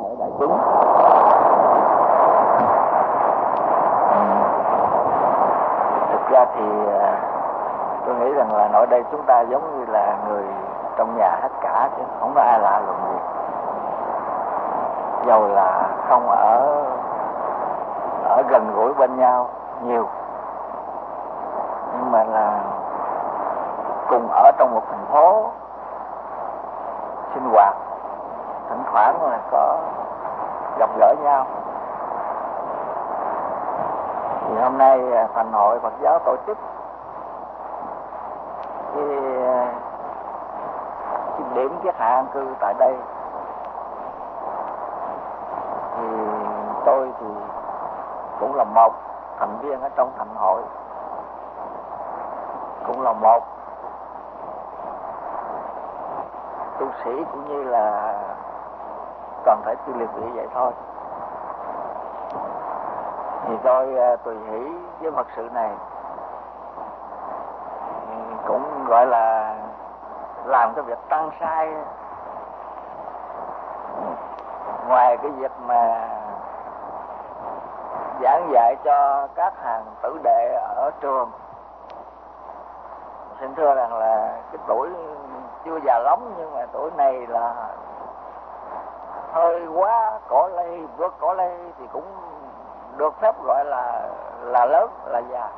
hội đại chúng. Thực ra thì tôi nghĩ rằng là ở đây chúng ta giống như là người trong nhà hết cả, chứ không có ai lạ luận gì. Dầu là không ở gần gũi bên nhau nhiều, nhưng mà là cùng ở trong một thành phố sinh hoạt, thỉnh thoảng là có gặp gỡ nhau. Thì hôm nay Thành hội Phật giáo tổ chức cái điểm kiết hạ an cư tại đây. Thì tôi thì cũng là một thành viên ở trong thành hội, cũng là một tu sĩ cũng như là toàn thể chư liệt vị vậy thôi. Thì tôi tùy hỷ với Phật sự này, cũng gọi là làm cái việc tăng sai, ngoài cái việc mà giảng dạy cho các hàng tử đệ ở trường. Xin thưa rằng là cái tuổi chưa già lắm, nhưng mà tuổi này là hơi quá cỏ lây, vượt cỏ lây thì cũng được phép gọi là lớn, là già.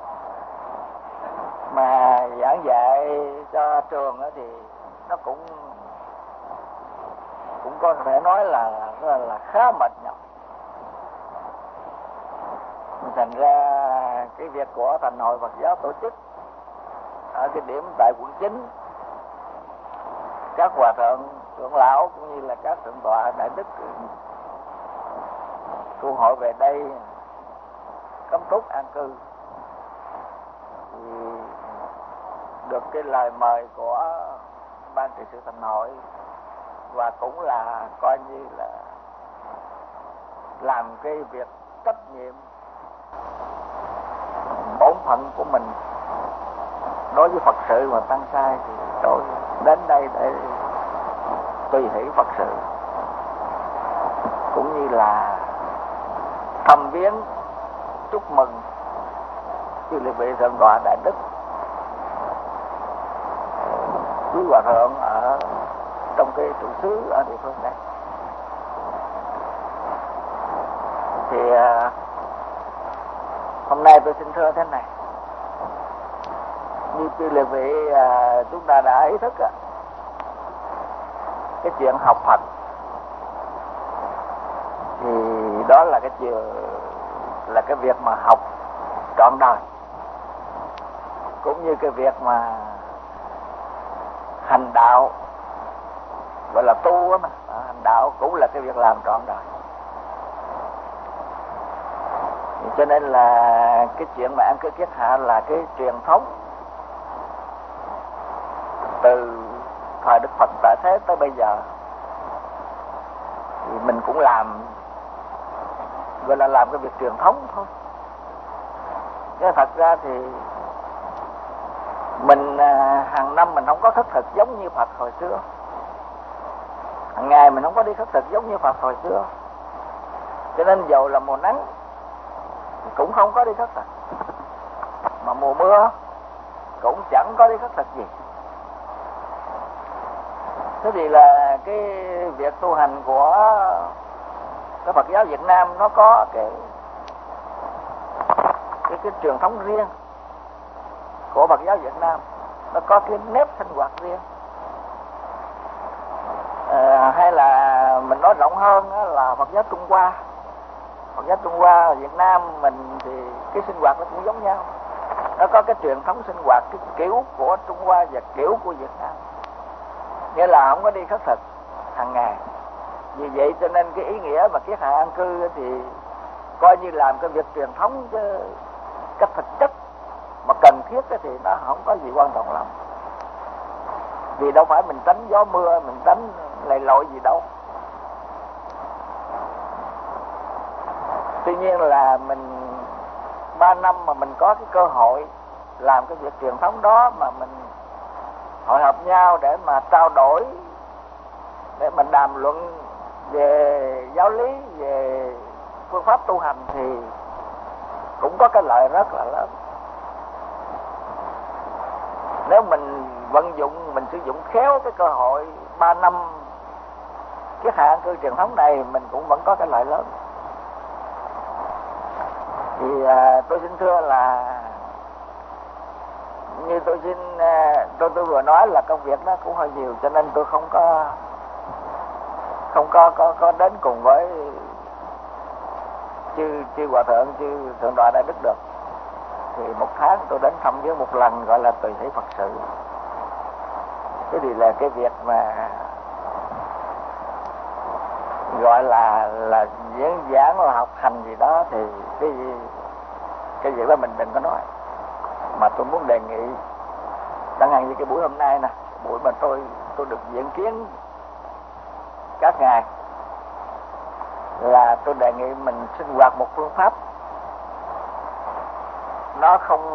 Mà giảng dạy cho trường thì nó cũng có thể nói là khá mệt nhọc. Thành ra cái việc của Thành hội Phật giáo tổ chức ở cái điểm tại quận 9, các hòa thượng trưởng lão cũng như là các thượng tọa đại đức tu hội về đây cấm túc an cư, thì được cái lời mời của ban trị sự Thành hội, và cũng là coi như là làm cái việc trách nhiệm bổn phận của mình đối với Phật sự mà tăng sai, thì tôi đến đây để tùy hỷ Phật sự, cũng như là thăm viếng chúc mừng chư liệt vị thượng tọa đại đức, quý hòa thượng ở trong cái trụ xứ ở địa phương này. Thì hôm nay tôi xin thưa thế này, như chư liệt vị chúng ta đã ý thức cái chuyện học Phật thì đó là cái việc mà học trọn đời, cũng như cái việc mà hành đạo, gọi là tu mà hành đạo cũng là cái việc làm trọn đời. Cho nên là cái chuyện mà an cư kiết hạ là cái truyền thống từ thời Đức Phật tại thế tới bây giờ, thì mình cũng làm, gọi là làm cái việc truyền thống thôi. Chứ thật ra thì mình hàng năm mình không có khất thực giống như Phật hồi xưa, hàng ngày mình không có đi khất thực giống như Phật hồi xưa, cho nên dầu là mùa nắng thì cũng không có đi khất thực, mà mùa mưa cũng chẳng có đi khất thực gì. Thế thì là cái việc tu hành của cái Phật giáo Việt Nam nó có cái truyền thống riêng của Phật giáo Việt Nam, nó có cái nếp sinh hoạt riêng. Hay là mình nói rộng hơn là Phật giáo Trung Hoa. Phật giáo Trung Hoa ở Việt Nam mình thì cái sinh hoạt nó cũng giống nhau, nó có cái truyền thống sinh hoạt cái kiểu của Trung Hoa và kiểu của Việt Nam, nghĩa là không có đi khất thực hàng ngày. Vì vậy cho nên cái ý nghĩa mà kiết hạ an cư thì coi như làm cái việc truyền thống, chứ cách thực chất mà cần thiết thì nó không có gì quan trọng lắm. Vì đâu phải mình tránh gió mưa, mình tránh lầy lội gì đâu. Tuy nhiên là mình 3 năm mà mình có cái cơ hội làm cái việc truyền thống đó, mà mình hội họp nhau để mà trao đổi, để mình đàm luận về đạo lý, về phương pháp tu hành thì cũng có cái lợi rất là lớn. Nếu mình vận dụng, mình sử dụng khéo cái cơ hội 3 năm cái hạ an cư truyền thống này, mình cũng vẫn có cái lợi lớn. Thì tôi xin thưa là như tôi vừa nói là công việc nó cũng hơi nhiều, cho nên tôi không có đến cùng với chư hòa thượng, chư thượng tọa Đại Đức được. Thì một tháng tôi đến thăm viếng một lần, gọi là tùy hỷ Phật sự. Thế thì là cái việc mà gọi là diễn giảng là học hành gì đó thì cái việc đó mình đừng có nói. Mà tôi muốn đề nghị, chẳng hạn như cái buổi hôm nay nè, buổi mà tôi được diễn kiến các ngài, là tôi đề nghị mình sinh hoạt một phương pháp nó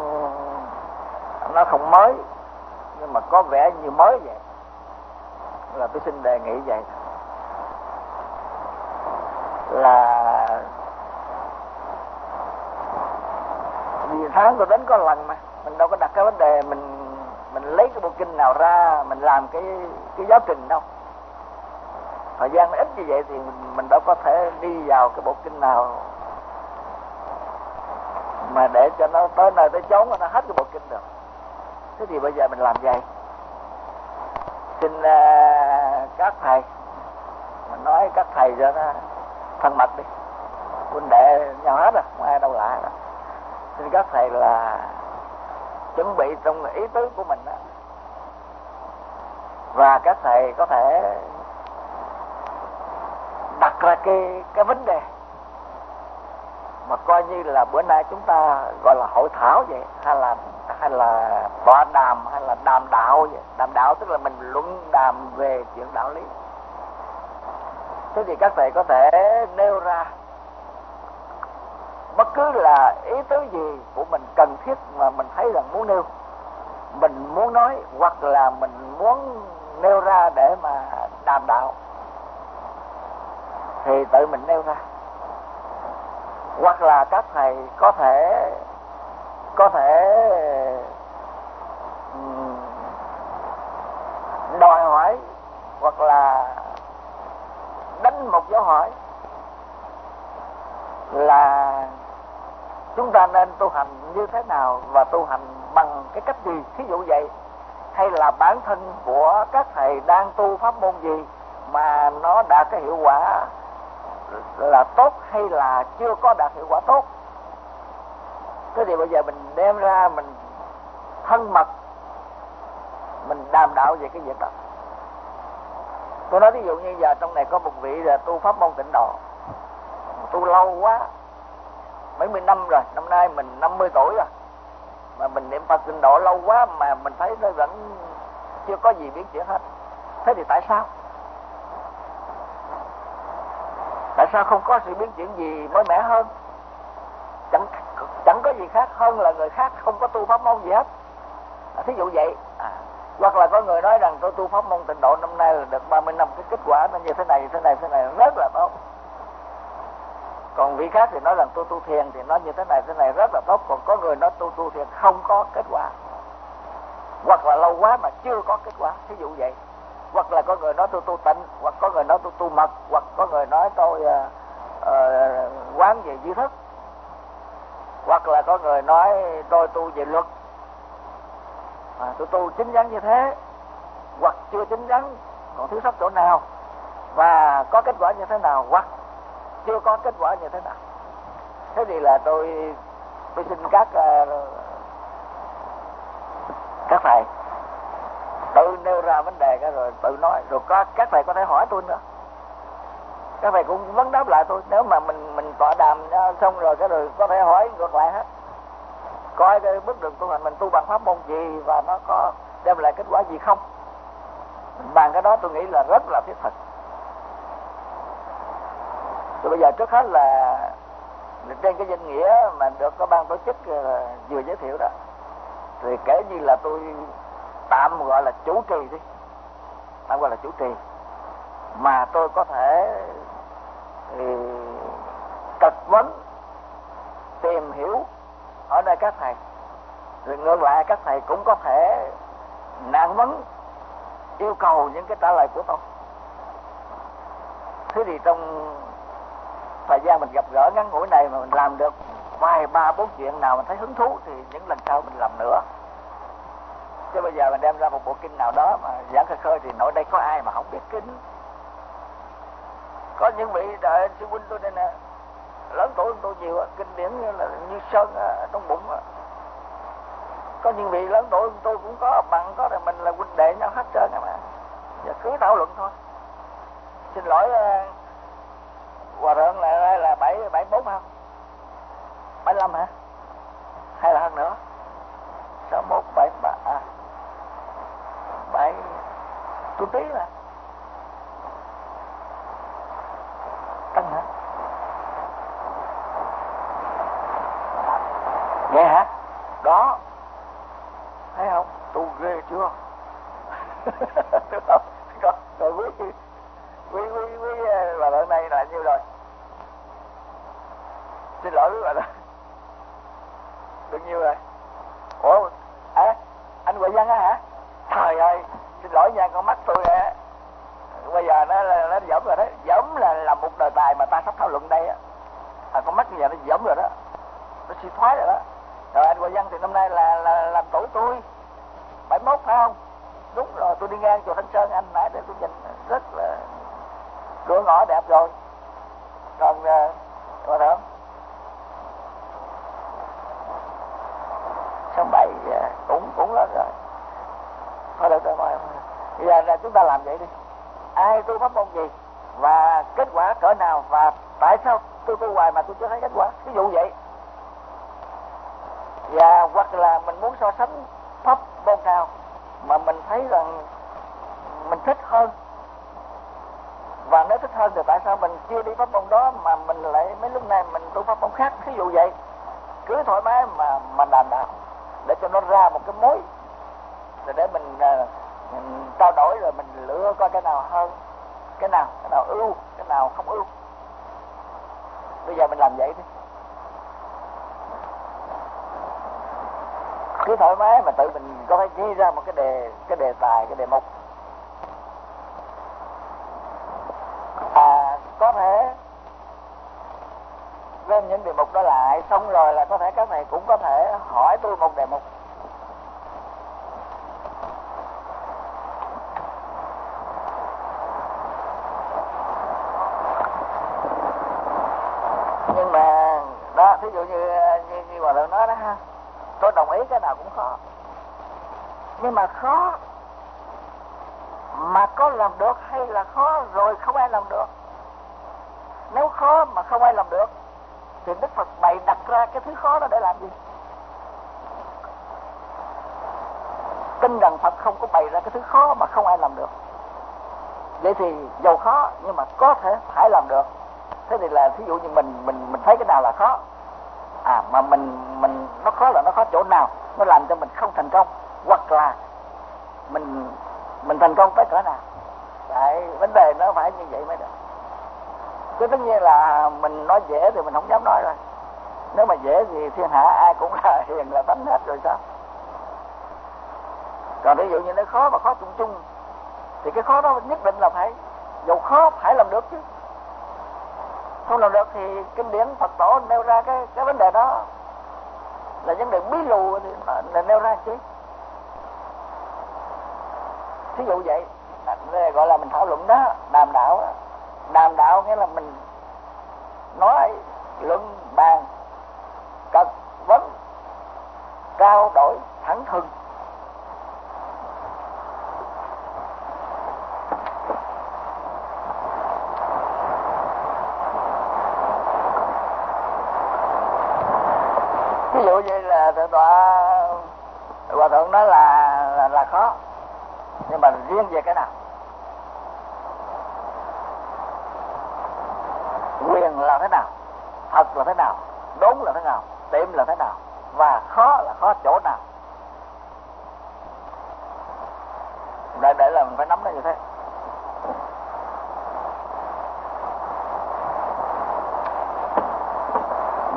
không mới, nhưng mà có vẻ như mới vậy. Là tôi xin đề nghị vậy, là vì tháng tôi đến có lần mà mình đâu có đặt cái vấn đề mình lấy cái bộ kinh nào ra mình làm cái giáo trình đâu. Thời gian nó ít như vậy thì mình đâu có thể đi vào cái bộ kinh nào mà để cho nó tới nơi tới chốn nó hết cái bộ kinh được. Thế thì bây giờ mình làm vậy, xin các thầy, mình nói các thầy cho nó thân mật đi, huynh đệ nhau hết rồi, không ai đâu lạ đó. Xin các thầy là chuẩn bị trong ý tứ của mình đó. Và các thầy có thể đặt ra cái vấn đề mà coi như là bữa nay chúng ta gọi là hội thảo vậy, hay là tọa đàm, hay là đàm đạo vậy. Đàm đạo tức là mình luận đàm về chuyện đạo lý. Thế thì các thầy có thể nêu ra bất cứ là ý tứ gì của mình cần thiết mà mình thấy rằng muốn nêu, mình muốn nói, hoặc là mình muốn nêu ra để mà đàm đạo, thì tự mình nêu ra. Hoặc là các thầy có thể đòi hỏi, hoặc là đánh một dấu hỏi là chúng ta nên tu hành như thế nào và tu hành bằng cái cách gì, thí dụ vậy. Hay là bản thân của các thầy đang tu pháp môn gì mà nó đạt cái hiệu quả là tốt, hay là chưa có đạt hiệu quả tốt. Thế thì bây giờ mình đem ra, mình thân mật, mình đàm đạo về cái việc đó. Tôi nói ví dụ như giờ trong này có một vị là tu pháp môn Tịnh Độ, tu lâu quá, mấy mươi năm rồi, năm nay mình 50 tuổi rồi, mà mình niệm Phật Tịnh Độ lâu quá mà mình thấy nó vẫn chưa có gì biến chuyển hết. Thế thì tại sao? Tại sao không có sự biến chuyển gì mới mẻ hơn? Chẳng có gì khác hơn là người khác không có tu pháp môn gì hết. Thí dụ vậy. Hoặc là có người nói rằng tôi tu pháp môn Tịnh Độ năm nay là được 30 năm, cái kết quả nó như thế này rất là tốt. Còn vị khác thì nói rằng tôi tu thiền thì nó như thế này rất là tốt. Còn có người nói tôi tu thiền không có kết quả, hoặc là lâu quá mà chưa có kết quả, thí dụ vậy. Hoặc là có người nói tôi tu tịnh, hoặc có người nói tôi tu mật, hoặc có người nói tôi quán về duy thức, hoặc là có người nói tôi tu về luật, tôi tu chính chắn như thế, hoặc chưa chính chắn, còn thiếu sót chỗ nào, và có kết quả như thế nào, hoặc chưa có kết quả như thế nào. Thế thì là tôi xin các thầy tự nêu ra vấn đề cái rồi tự nói, rồi các thầy có thể hỏi tôi nữa, các thầy cũng vấn đáp lại tôi. Nếu mà mình tọa đàm xong rồi cái rồi có thể hỏi ngược lại hết, coi cái bước đường tu hành mình tu bằng pháp môn gì và nó có đem lại kết quả gì không. Mình bàn cái đó tôi nghĩ là rất là thiết thực. Rồi bây giờ trước hết là trên cái danh nghĩa mà được có ban tổ chức vừa giới thiệu đó, thì kể như là tôi tạm gọi là chủ trì đi, tạm gọi là chủ trì, mà tôi có thể thì vấn, tìm hiểu ở nơi các thầy. Rồi ngược lại các thầy cũng có thể nạn vấn, yêu cầu những cái trả lời của tôi. Thế thì trong thời gian mình gặp gỡ ngắn ngủi này mà mình làm được vài ba bốn chuyện nào mình thấy hứng thú thì những lần sau mình làm nữa. Chứ bây giờ mình đem ra một bộ kinh nào đó mà giảng khơi khơi thì nội đây có ai mà không biết kinh. Có những vị đại sư huynh tôi đây nè, lớn tuổi hơn tôi nhiều, kinh điển như là như sơn trong bụng. Có những vị lớn tuổi hơn tôi cũng có bằng, có rồi mình là huynh đệ nhau hết trơn mà. Giờ cứ thảo luận thôi. Xin lỗi hòa thượng là 74 không? 75 hả? Hay là hơn nữa? 61, 73 7 tôi tí mà. Tăng hả? Nghe hả? Đó. Thấy không? Tu ghê chưa? Được không? Rồi quý bà lần này là nhiêu rồi? Xin lỗi quý bà đó. Được nhiêu rồi? Ủa? Anh Huệ Văn á hả? Trời ơi, xin lỗi nha, con mắt tôi bây giờ nó dẫm rồi đấy. Dẫm là một đề tài mà ta sắp thảo luận đây á. Con mắt bây giờ nó dẫm rồi đó. Nó suy thoái rồi đó. Rồi anh Huệ Văn thì năm nay là làm tuổi tôi 71 phải không? Đúng rồi, tôi đi ngang chùa Thanh Sơn anh nãy để tôi nhìn rất là cửa ngõ đẹp rồi. Còn hòa thượng 67 cũng lớn rồi. Thôi được rồi, bây giờ là chúng ta làm vậy đi. Ai tu pháp môn gì và kết quả cỡ nào, và tại sao tôi tu hoài mà tôi chưa thấy kết quả, ví dụ vậy. Và hoặc là mình muốn so sánh pháp môn nào mà mình thấy rằng mình thích hơn, và nếu thích hơn thì tại sao mình chưa đi pháp môn đó mà mình lại mấy lúc này mình tu pháp môn khác, ví dụ vậy. Cứ thoải mái mà đàm đạo để cho nó ra một cái mối, rồi để mình trao đổi, rồi mình lựa coi cái nào hơn, cái nào ưu, cái nào không ưu. Bây giờ mình làm vậy đi, cứ thoải mái mà tự mình có thể ghi ra một cái đề tài, cái đề mục. Có thể lên những đề mục đó lại, xong rồi là có thể các thầy cũng có thể hỏi tôi một đề mục. Nhưng mà đó, thí dụ như hòa thượng nói đó ha, tôi đồng ý cái nào cũng khó. Nhưng mà khó mà có làm được hay là khó rồi không ai làm được? Nếu khó mà không ai làm được thì Đức Phật bày đặt ra cái thứ khó đó để làm gì? Tin rằng Phật không có bày ra cái thứ khó mà không ai làm được. Vậy thì dầu khó nhưng mà có thể phải làm được. Thế thì là thí dụ như mình thấy cái nào là khó, mà mình nó khó là nó khó chỗ nào, nó làm cho mình không thành công, hoặc là mình thành công tới cỡ nào. Tại vấn đề nó phải như vậy mới được. Chứ tất nhiên là mình nói dễ thì mình không dám nói rồi. Nếu mà dễ thì thiên hạ ai cũng là hiền là tánh hết rồi sao? Còn ví dụ như nó khó mà khó chung chung thì cái khó đó nhất định là phải, dầu khó phải làm được chứ. Không làm được thì kinh điển Phật tổ nêu ra cái vấn đề đó là vấn đề bí lù thì là nêu ra chứ. Thí dụ vậy, gọi là mình thảo luận đó, đàm đạo đó. Đàm đạo nghĩa là mình nói, luận, bàn, cật, vấn, trao đổi, thẳng thừng. Ví dụ như là thượng tọa hòa thượng nói là khó, nhưng mà riêng về cái nào? Quyền là thế nào, thật là thế nào, đốn là thế nào, tiệm là thế nào, và khó là khó chỗ nào? Để là mình phải nắm nó như thế.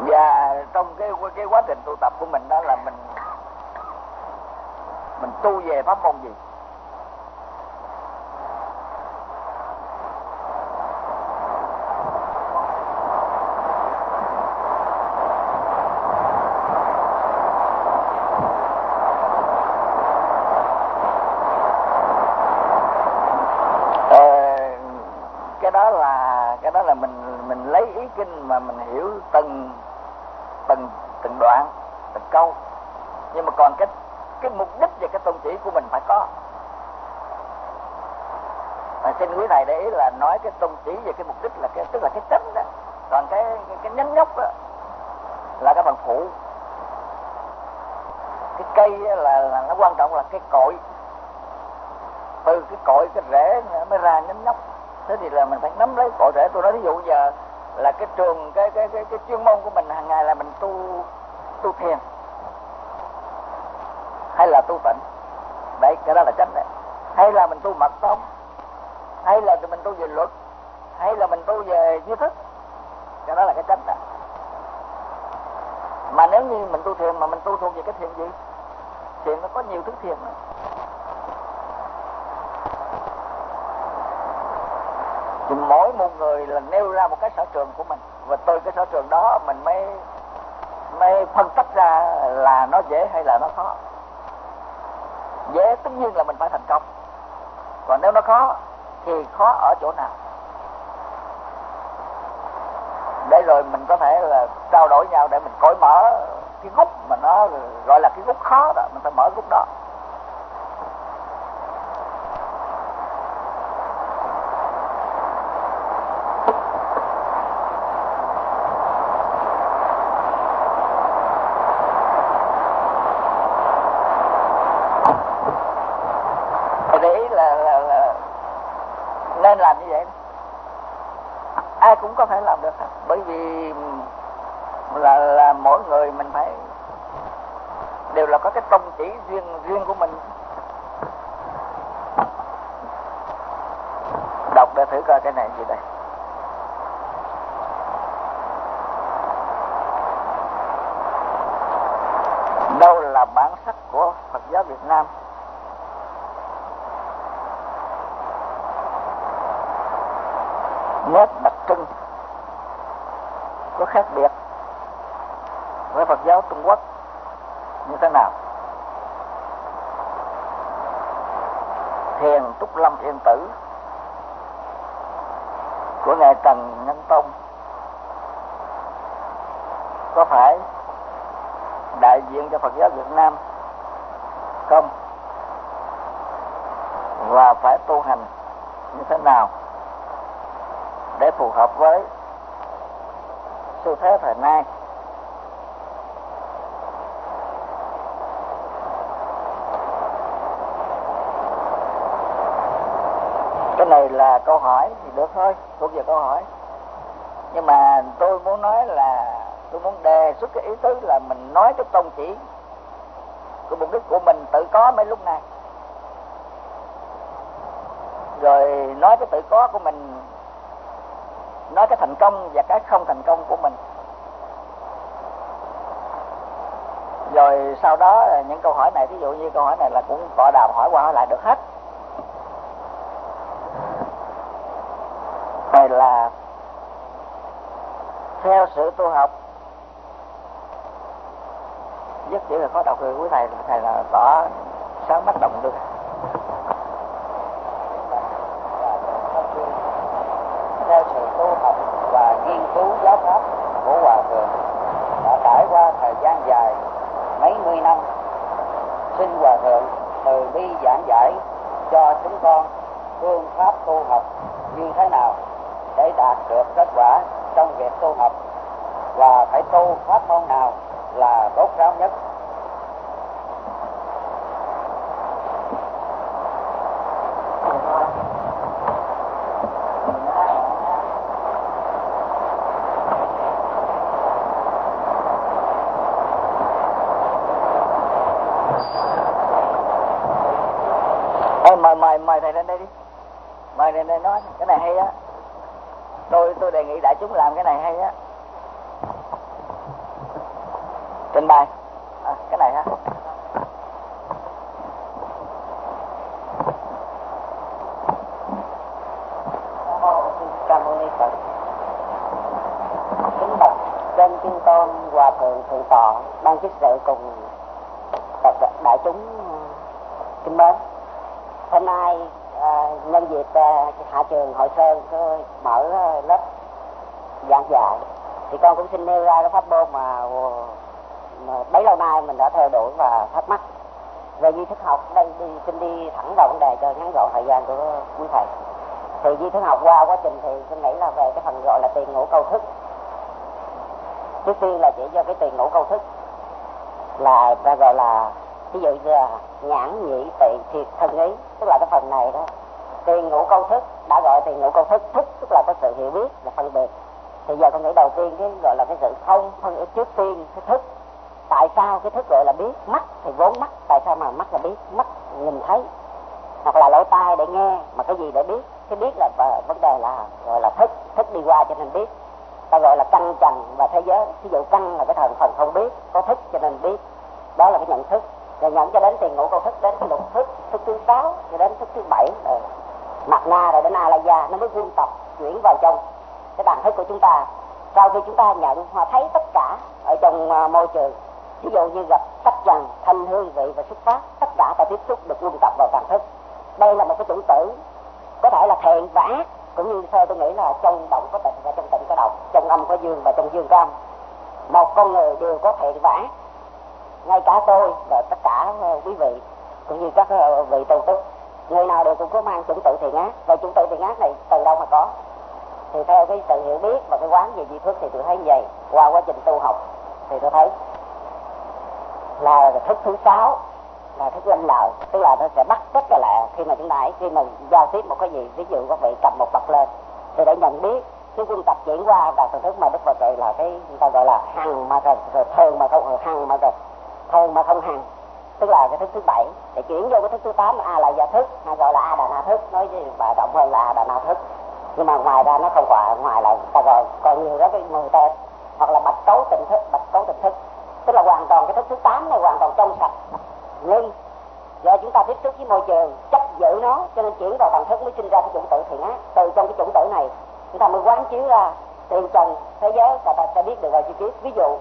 Và trong cái quá trình tu tập của mình đó là mình tu về pháp môn gì. Cái đó là mình lấy ý kinh mà mình hiểu từng đoạn, từng câu. Nhưng mà còn cái mục đích và cái tôn chỉ của mình phải có. Mà xin quý thầy để ý là nói cái tôn chỉ và cái mục đích là tức là cái chánh đó. Còn cái nhánh nhóc đó là cái phần phụ. Cái cây là nó quan trọng là cái cội. Từ cái cội, cái rễ mới ra nhánh nhóc. Thế thì là mình phải nắm lấy cội rễ. Tôi nói ví dụ giờ là cái trường cái chuyên môn của mình hàng ngày là mình tu thiền hay là tu tịnh. Đấy, cái đó là chánh đấy. Hay là mình tu mật tông, hay là mình tu về luật, hay là mình tu về duy thức. Cái đó là cái chánh đó. Mà nếu như mình tu thiền mà mình tu thuộc về cái thiền gì? Thiền nó có nhiều thứ thiền đó. Thì mỗi một người là nêu ra một cái sở trường của mình, và từ cái sở trường đó mình mới phân tách ra là nó dễ hay là nó khó. Dễ tất nhiên là mình phải thành công, còn nếu nó khó thì khó ở chỗ nào, để rồi mình có thể là trao đổi nhau để mình cởi mở cái gút mà nó gọi là cái gút khó đó, mình phải mở gút đó. Nên làm như vậy, ai cũng có thể làm được, bởi vì là mỗi người mình phải đều là có cái tôn chỉ riêng của mình. Đọc để thử coi cái này gì đây. Đâu là bản sắc của Phật giáo Việt Nam? Nét đặc trưng có khác biệt với Phật giáo Trung Quốc như thế nào? Thiền Trúc Lâm Yên Tử của ngài Trần Nhân Tông có phải đại diện cho Phật giáo Việt Nam không? Và phải tu hành như thế nào để phù hợp với xu thế thời nay? Cái này là câu hỏi thì được thôi, thuộc về câu hỏi. Nhưng mà tôi muốn nói là tôi muốn đề xuất cái ý tứ là mình nói cái tôn chỉ của mục đích của mình tự có mấy lúc này, rồi nói cái tự có của mình, nói cái thành công và cái không thành công của mình, rồi sau đó những câu hỏi này, ví dụ như câu hỏi này là cũng tọa đàm hỏi qua hỏi lại được hết. Này là theo sự tu học, rất chỉ là khó đọc rồi quý thầy là tỏ sáng mắt động được. Theo sự tu học và nghiên cứu giáo pháp của Hòa Thượng đã trải qua thời gian dài mấy mươi năm, xin Hòa Thượng từ bi giảng giải cho chúng con phương pháp tu học như thế nào để đạt được kết quả trong việc tu học, và phải tu pháp môn nào là tốt ráo nhất. Mời thầy lên đây đi, mời thầy lên nói cái này hay á. Tôi đề nghị đại chúng làm cái này hay á. Trình bày cái này ha. Cảm ơn Phật. Kính bạch trên chư tôn hòa thượng thượng tọa ban chức sự cùng đại chúng kính mến. Hôm nay nhân dịp hạ trường Hội Sơn có mở lớp giảng dạy thì con cũng xin nêu ra cái pháp môn mà bấy lâu nay mình đã theo đuổi và thắc mắc về duy thức học. Đây xin đi thẳng vào vấn đề cho ngắn gọn thời gian của quý thầy. Thì duy thức học qua quá trình thì tôi nghĩ là về cái phần gọi là tiền ngũ câu thức. Trước tiên là chỉ cho cái tiền ngũ câu thức là ta gọi là ví dụ như là nhãn nhĩ tỳ thiệt thân ý, tức là cái phần này đó. Tiền ngũ câu thức đã gọi tiền ngũ câu thức, thức tức là có sự hiểu biết là phân biệt. Thì giờ con nghĩ đầu tiên cái gọi là cái sự không phân trước tiên cái thức. Tại sao cái thức gọi là biết? Mắt thì vốn mắt, tại sao mà mắt là biết? Mắt nhìn thấy, hoặc là lỗ tai để nghe, mà cái gì để biết? Cái biết là vấn đề là gọi là thức, thức đi qua cho nên biết. Ta gọi là căn trần và thế giới. Ví dụ căn là cái thành phần không biết, có thức cho nên biết, đó là cái nhận thức. Rồi nhận cho đến tiền ngũ câu thức, đến cái lục thức, thức thứ 6 cho đến thức thứ 7 rồi mặt na rồi đến a la gia, nó mới quân tập chuyển vào trong cái đẳng thức của chúng ta. Sau khi chúng ta nhận và thấy tất cả ở trong môi trường, ví dụ như gặp sắc trần, thanh, hương, vị và xuất phát, tất cả ta tiếp xúc được quân tập vào đẳng thức. Đây là một cái chủng tử, có thể là thiện và ác, cũng như theo tôi nghĩ là trong động có tịnh và trong tịnh có động, trong âm có dương và trong dương có âm. Một con người đều có thiện và ác, ngay cả tôi và tất cả quý vị cũng như các vị tu túc, người nào đều cũng có mang chủng tử thiện ác. Và chủng tử thiện ác này từ đâu mà có? Thì theo cái sự hiểu biết và cái quán về duy thức thì tôi thấy như vậy. Qua quá trình tu học thì tôi thấy là thức thứ 6 là thức lanh lợi, tức là nó sẽ bắt tất cả lại khi mà chúng ta khi mà giao tiếp một cái gì, ví dụ các vị cầm một bậc lên thì để nhận biết cái quân tập chuyển qua và thần thức mà Đức Phật gọi là cái người ta gọi là hằng mà rồi thường mà không hằng mà rồi thường mà không hằng, tức là cái thức thứ 7 để chuyển vô cái thức thứ 8 là a la gia thức, hay gọi là a đà na thức, nói với bà rộng hơn là a đà na thức. Nhưng mà ngoài ra nó không quả, ngoài là ta gọi còn nhiều đó cái 10 tên, hoặc là bạch cấu tịnh thức, bạch cấu tịnh thức, tức là hoàn toàn cái thức thứ 8 này hoàn toàn trong sạch. Nhưng do chúng ta tiếp xúc với môi trường chấp giữ nó cho nên chuyển vào thần thức mới sinh ra cái chủng tử thiện ác. Từ trong cái chủng tử này chúng ta mới quán chiếu ra tiền trần thế giới và ta sẽ biết được vào chi tiết. Ví dụ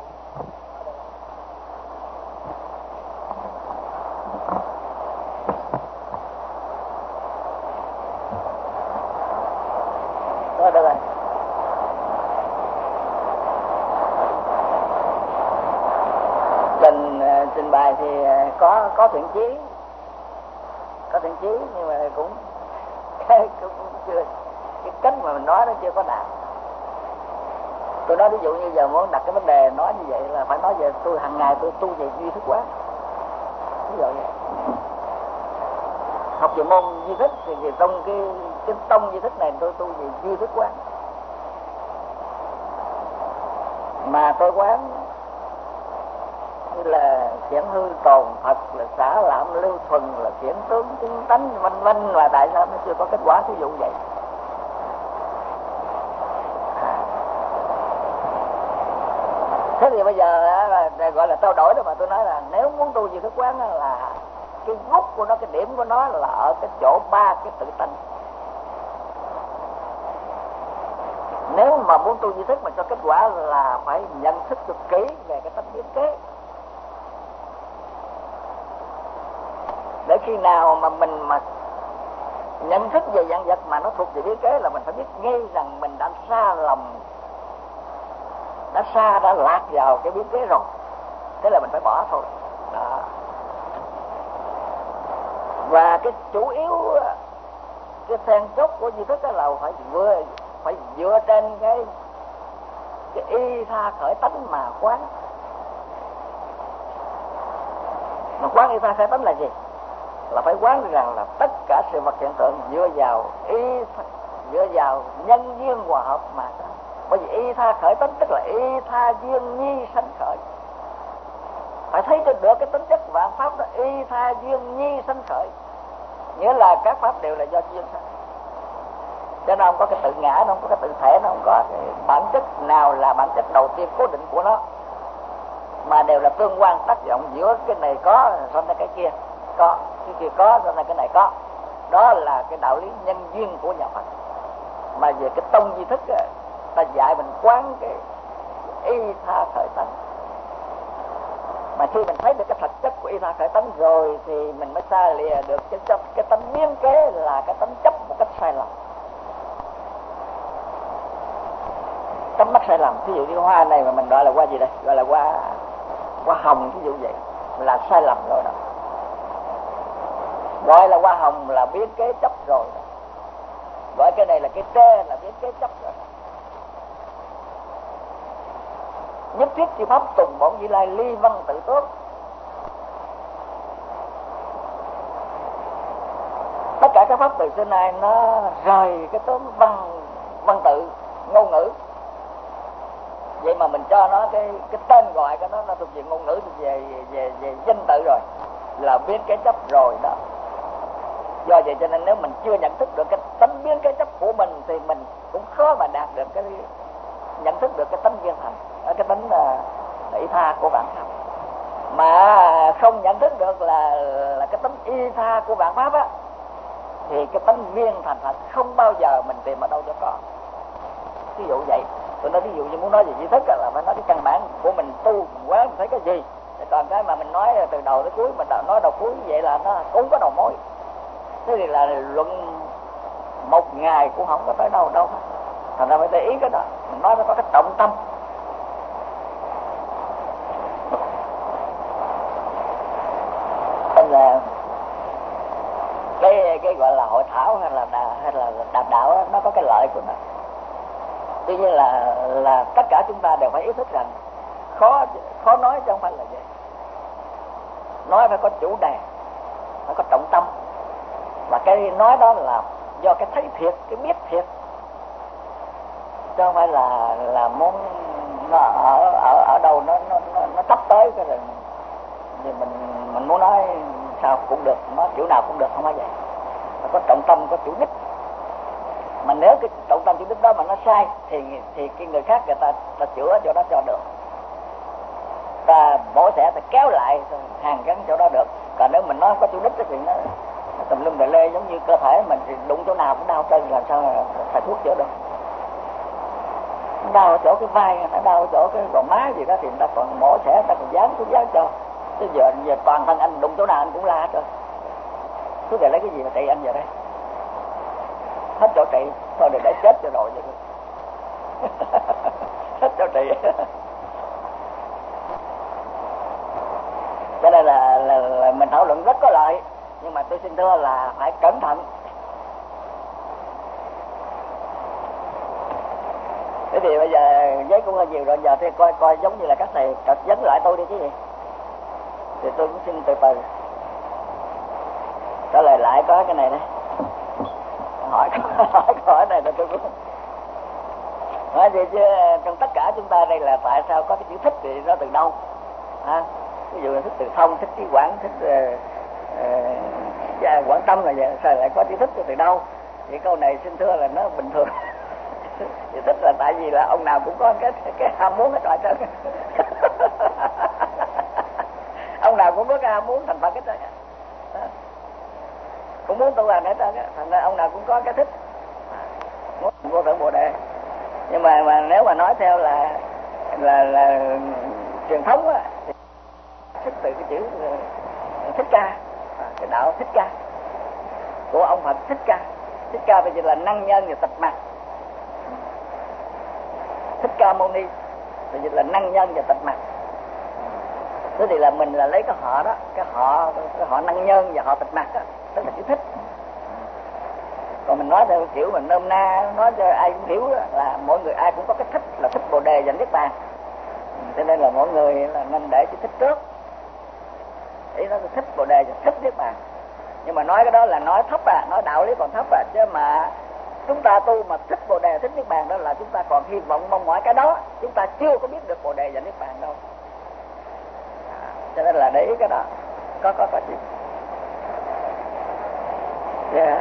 được rồi. Trình bày thì có thiện chí, nhưng mà cũng chưa, cái cách mà mình nói nó chưa có đạt. Tôi nói ví dụ như giờ muốn đặt cái vấn đề nói như vậy là phải nói về tôi hàng ngày tôi tu về duy thức quán, ví dụ vậy. Học về môn duy thức thì trong cái tông duy thức này tôi tu về duy thức quán, mà tôi quán như là chuyển hư tồn thật, là xả lạm lưu thuần, là chuyển tướng chứng tánh vân vân, là tại sao nó chưa có kết quả? Ví dụ vậy. Thế thì bây giờ là gọi là trao đổi đó, mà tôi nói là nếu muốn tu duy thức quán là cái gốc của nó, cái điểm của nó là ở cái chỗ 3 cái tự tánh. Nếu mà muốn tu duy thức mà cho kết quả là phải nhận thức được kỹ về cái tánh biến kế. Để khi nào mà mình mà nhận thức về dạng vật mà nó thuộc về biến kế là mình phải biết ngay rằng mình đã xa lầm, đã lạc vào cái biến kế rồi. Thế là mình phải bỏ thôi. Đó. Và cái chủ yếu, cái then chốt của duy thức là phải dựa trên cái y tha khởi tánh mà quán. Mà quán y tha khởi tánh là gì? Là phải quán rằng là tất cả sự vật hiện tượng dựa vào nhân duyên hòa hợp mà. Bởi vì y tha khởi tánh tức là y tha duyên nhi sanh khởi. Phải thấy được cái tính chất vạn pháp đó, y tha duyên nhi sanh khởi, nghĩa là các pháp đều là do duyên sanh. Cho nên không có cái tự ngã, nó không có cái tự thể, nó không có cái bản chất nào là bản chất đầu tiên cố định của nó. mà đều là tương quan tác dụng giữa cái này có xong ra cái kia có, cái kia có xong ra cái này có. Đó là cái đạo lý nhân duyên của nhà Phật. Mà về cái tông di thức ta dạy mình quán cái y tha khởi tánh. Mà khi mình thấy được cái thực chất của y tha khởi tánh rồi thì mình mới xa lìa được cái tánh biến kế là cái tánh chấp một cách sai lầm. Tấm mắt sai lầm, ví dụ như hoa này mà mình gọi là hoa gì đây? Gọi là hoa hồng, ví dụ vậy là sai lầm rồi đó. Gọi là hoa hồng là biến kế chấp rồi đó. Gọi cái này là cái tre là biến kế chấp rồi đó. Nhất thiết chư pháp tùng bổn Như Lai ly văn tự tốt. Tất cả các pháp từ xưa nay nó rời cái tóm văn tự ngôn ngữ. Vậy mà mình cho nó cái tên gọi của nó thuộc về ngôn ngữ, thuộc về danh tự rồi, là biến cái chấp rồi đó. Do vậy cho nên nếu mình chưa nhận thức được cái tánh biến cái chấp của mình thì mình cũng khó mà đạt được cái nhận thức được cái tánh viên thành, cái tánh y tha của vạn pháp. Mà không nhận thức được là cái tánh y tha của vạn pháp á, thì cái tánh viên thành Phật không bao giờ mình tìm ở đâu cho có. Ví dụ vậy, tôi nói ví dụ như muốn nói về duy thức là phải nói cái căn bản của mình tu mình quán mình thấy cái gì. Còn cái mà mình nói từ đầu tới cuối, mình nói đầu cuối vậy là nó không có đầu mối. Thế thì là luận một ngày cũng không có tới đâu hết. Thành ra phải để ý cái đó, mình nói nó có cái trọng tâm. Nên là cái gọi là hội thảo hay là đàm đạo đó, nó có cái lợi của nó. Tuy nhiên là tất cả chúng ta đều phải ý thức rằng khó nói chứ không phải là vậy. Nói phải có chủ đề, phải có trọng tâm. Và cái nói đó là do cái thấy thiệt, cái biết thiệt, chứ không phải là muốn nó ở đâu nó thấp tới cái rồi thì mình muốn nói sao cũng được, nói kiểu nào cũng được, không phải vậy. Phải có trọng tâm, có chủ đích. Mà nếu cái trọng tâm chủ đích đó mà nó sai thì cái người khác người ta chữa chỗ đó cho được, ta bổ xẻ, ta kéo lại hàng gắn chỗ đó được. Còn nếu mình nói có chủ đích thì nó tùm lum đề lê, giống như cơ thể mình thì đụng chỗ nào cũng đau chân, làm sao thầy thuốc chữa được. Nó đau ở chỗ cái vai, nó đau ở chỗ cái gò má gì đó thì người ta còn mổ xẻ, người ta còn dán thuốc dán cho. Chứ giờ toàn thân anh đụng chỗ nào anh cũng la hết rồi. Cứ để lấy cái gì mà trị anh giờ đây? Hết chỗ trị, thôi để chết cho rồi chứ. Hết chỗ trị. Cho nên là mình thảo luận rất có lợi, nhưng mà tôi xin thưa là phải cẩn thận. Thế thì bây giờ giấy cũng hơi nhiều rồi, giờ thì coi giống như là các thầy dẫn lại tôi đi chứ gì. Thì tôi cũng xin từ từ trả lời lại có cái này đây. Hỏi này là tôi cũng nói gì chứ trong tất cả chúng ta đây là tại sao có cái chữ thích thì nó từ đâu? Ví dụ là thích từ không, thích trí quảng, thích quảng tâm là vậy, sao lại có chữ thích từ đâu? Thì câu này xin thưa là nó bình thường. Thì thích là tại vì là ông nào cũng có cái ham muốn hết trọi trơn. Ông nào cũng có cái ham muốn thành Phật hết trơn, cũng muốn tu hành hết trơn, thành ra ông nào cũng có cái thích muốn vô thượng Bồ Đề. Nhưng mà nếu mà nói theo là truyền thống á, thì thích từ cái chữ Thích Ca, cái đạo Thích Ca của ông Phật Thích Ca. Thích Ca bây giờ là năng nhân và tịch mặt. Thích Ca Mâu Ni bây giờ là năng nhân và tịch mặt. Thế thì là mình là lấy cái họ đó, cái họ năng nhân và họ tịch mặt đó, tức là chữ thích. Còn mình nói theo kiểu mình nôm na, nói cho ai cũng hiểu đó, là mỗi người ai cũng có cái thích là thích Bồ Đề và Niết Bàn. Cho nên là mỗi người là nên để chữ thích trước. Ý nó thích Bồ Đề và thích Niết Bàn. Nhưng mà nói cái đó là nói thấp nói đạo lý còn thấp chứ mà chúng ta tu mà thích Bồ Đề, thích Niết Bàn đó là chúng ta còn hy vọng mong mỏi cái đó, chúng ta chưa có biết được Bồ Đề và Niết Bàn đâu. Cho nên là để ý cái đó. Có gì. Yeah.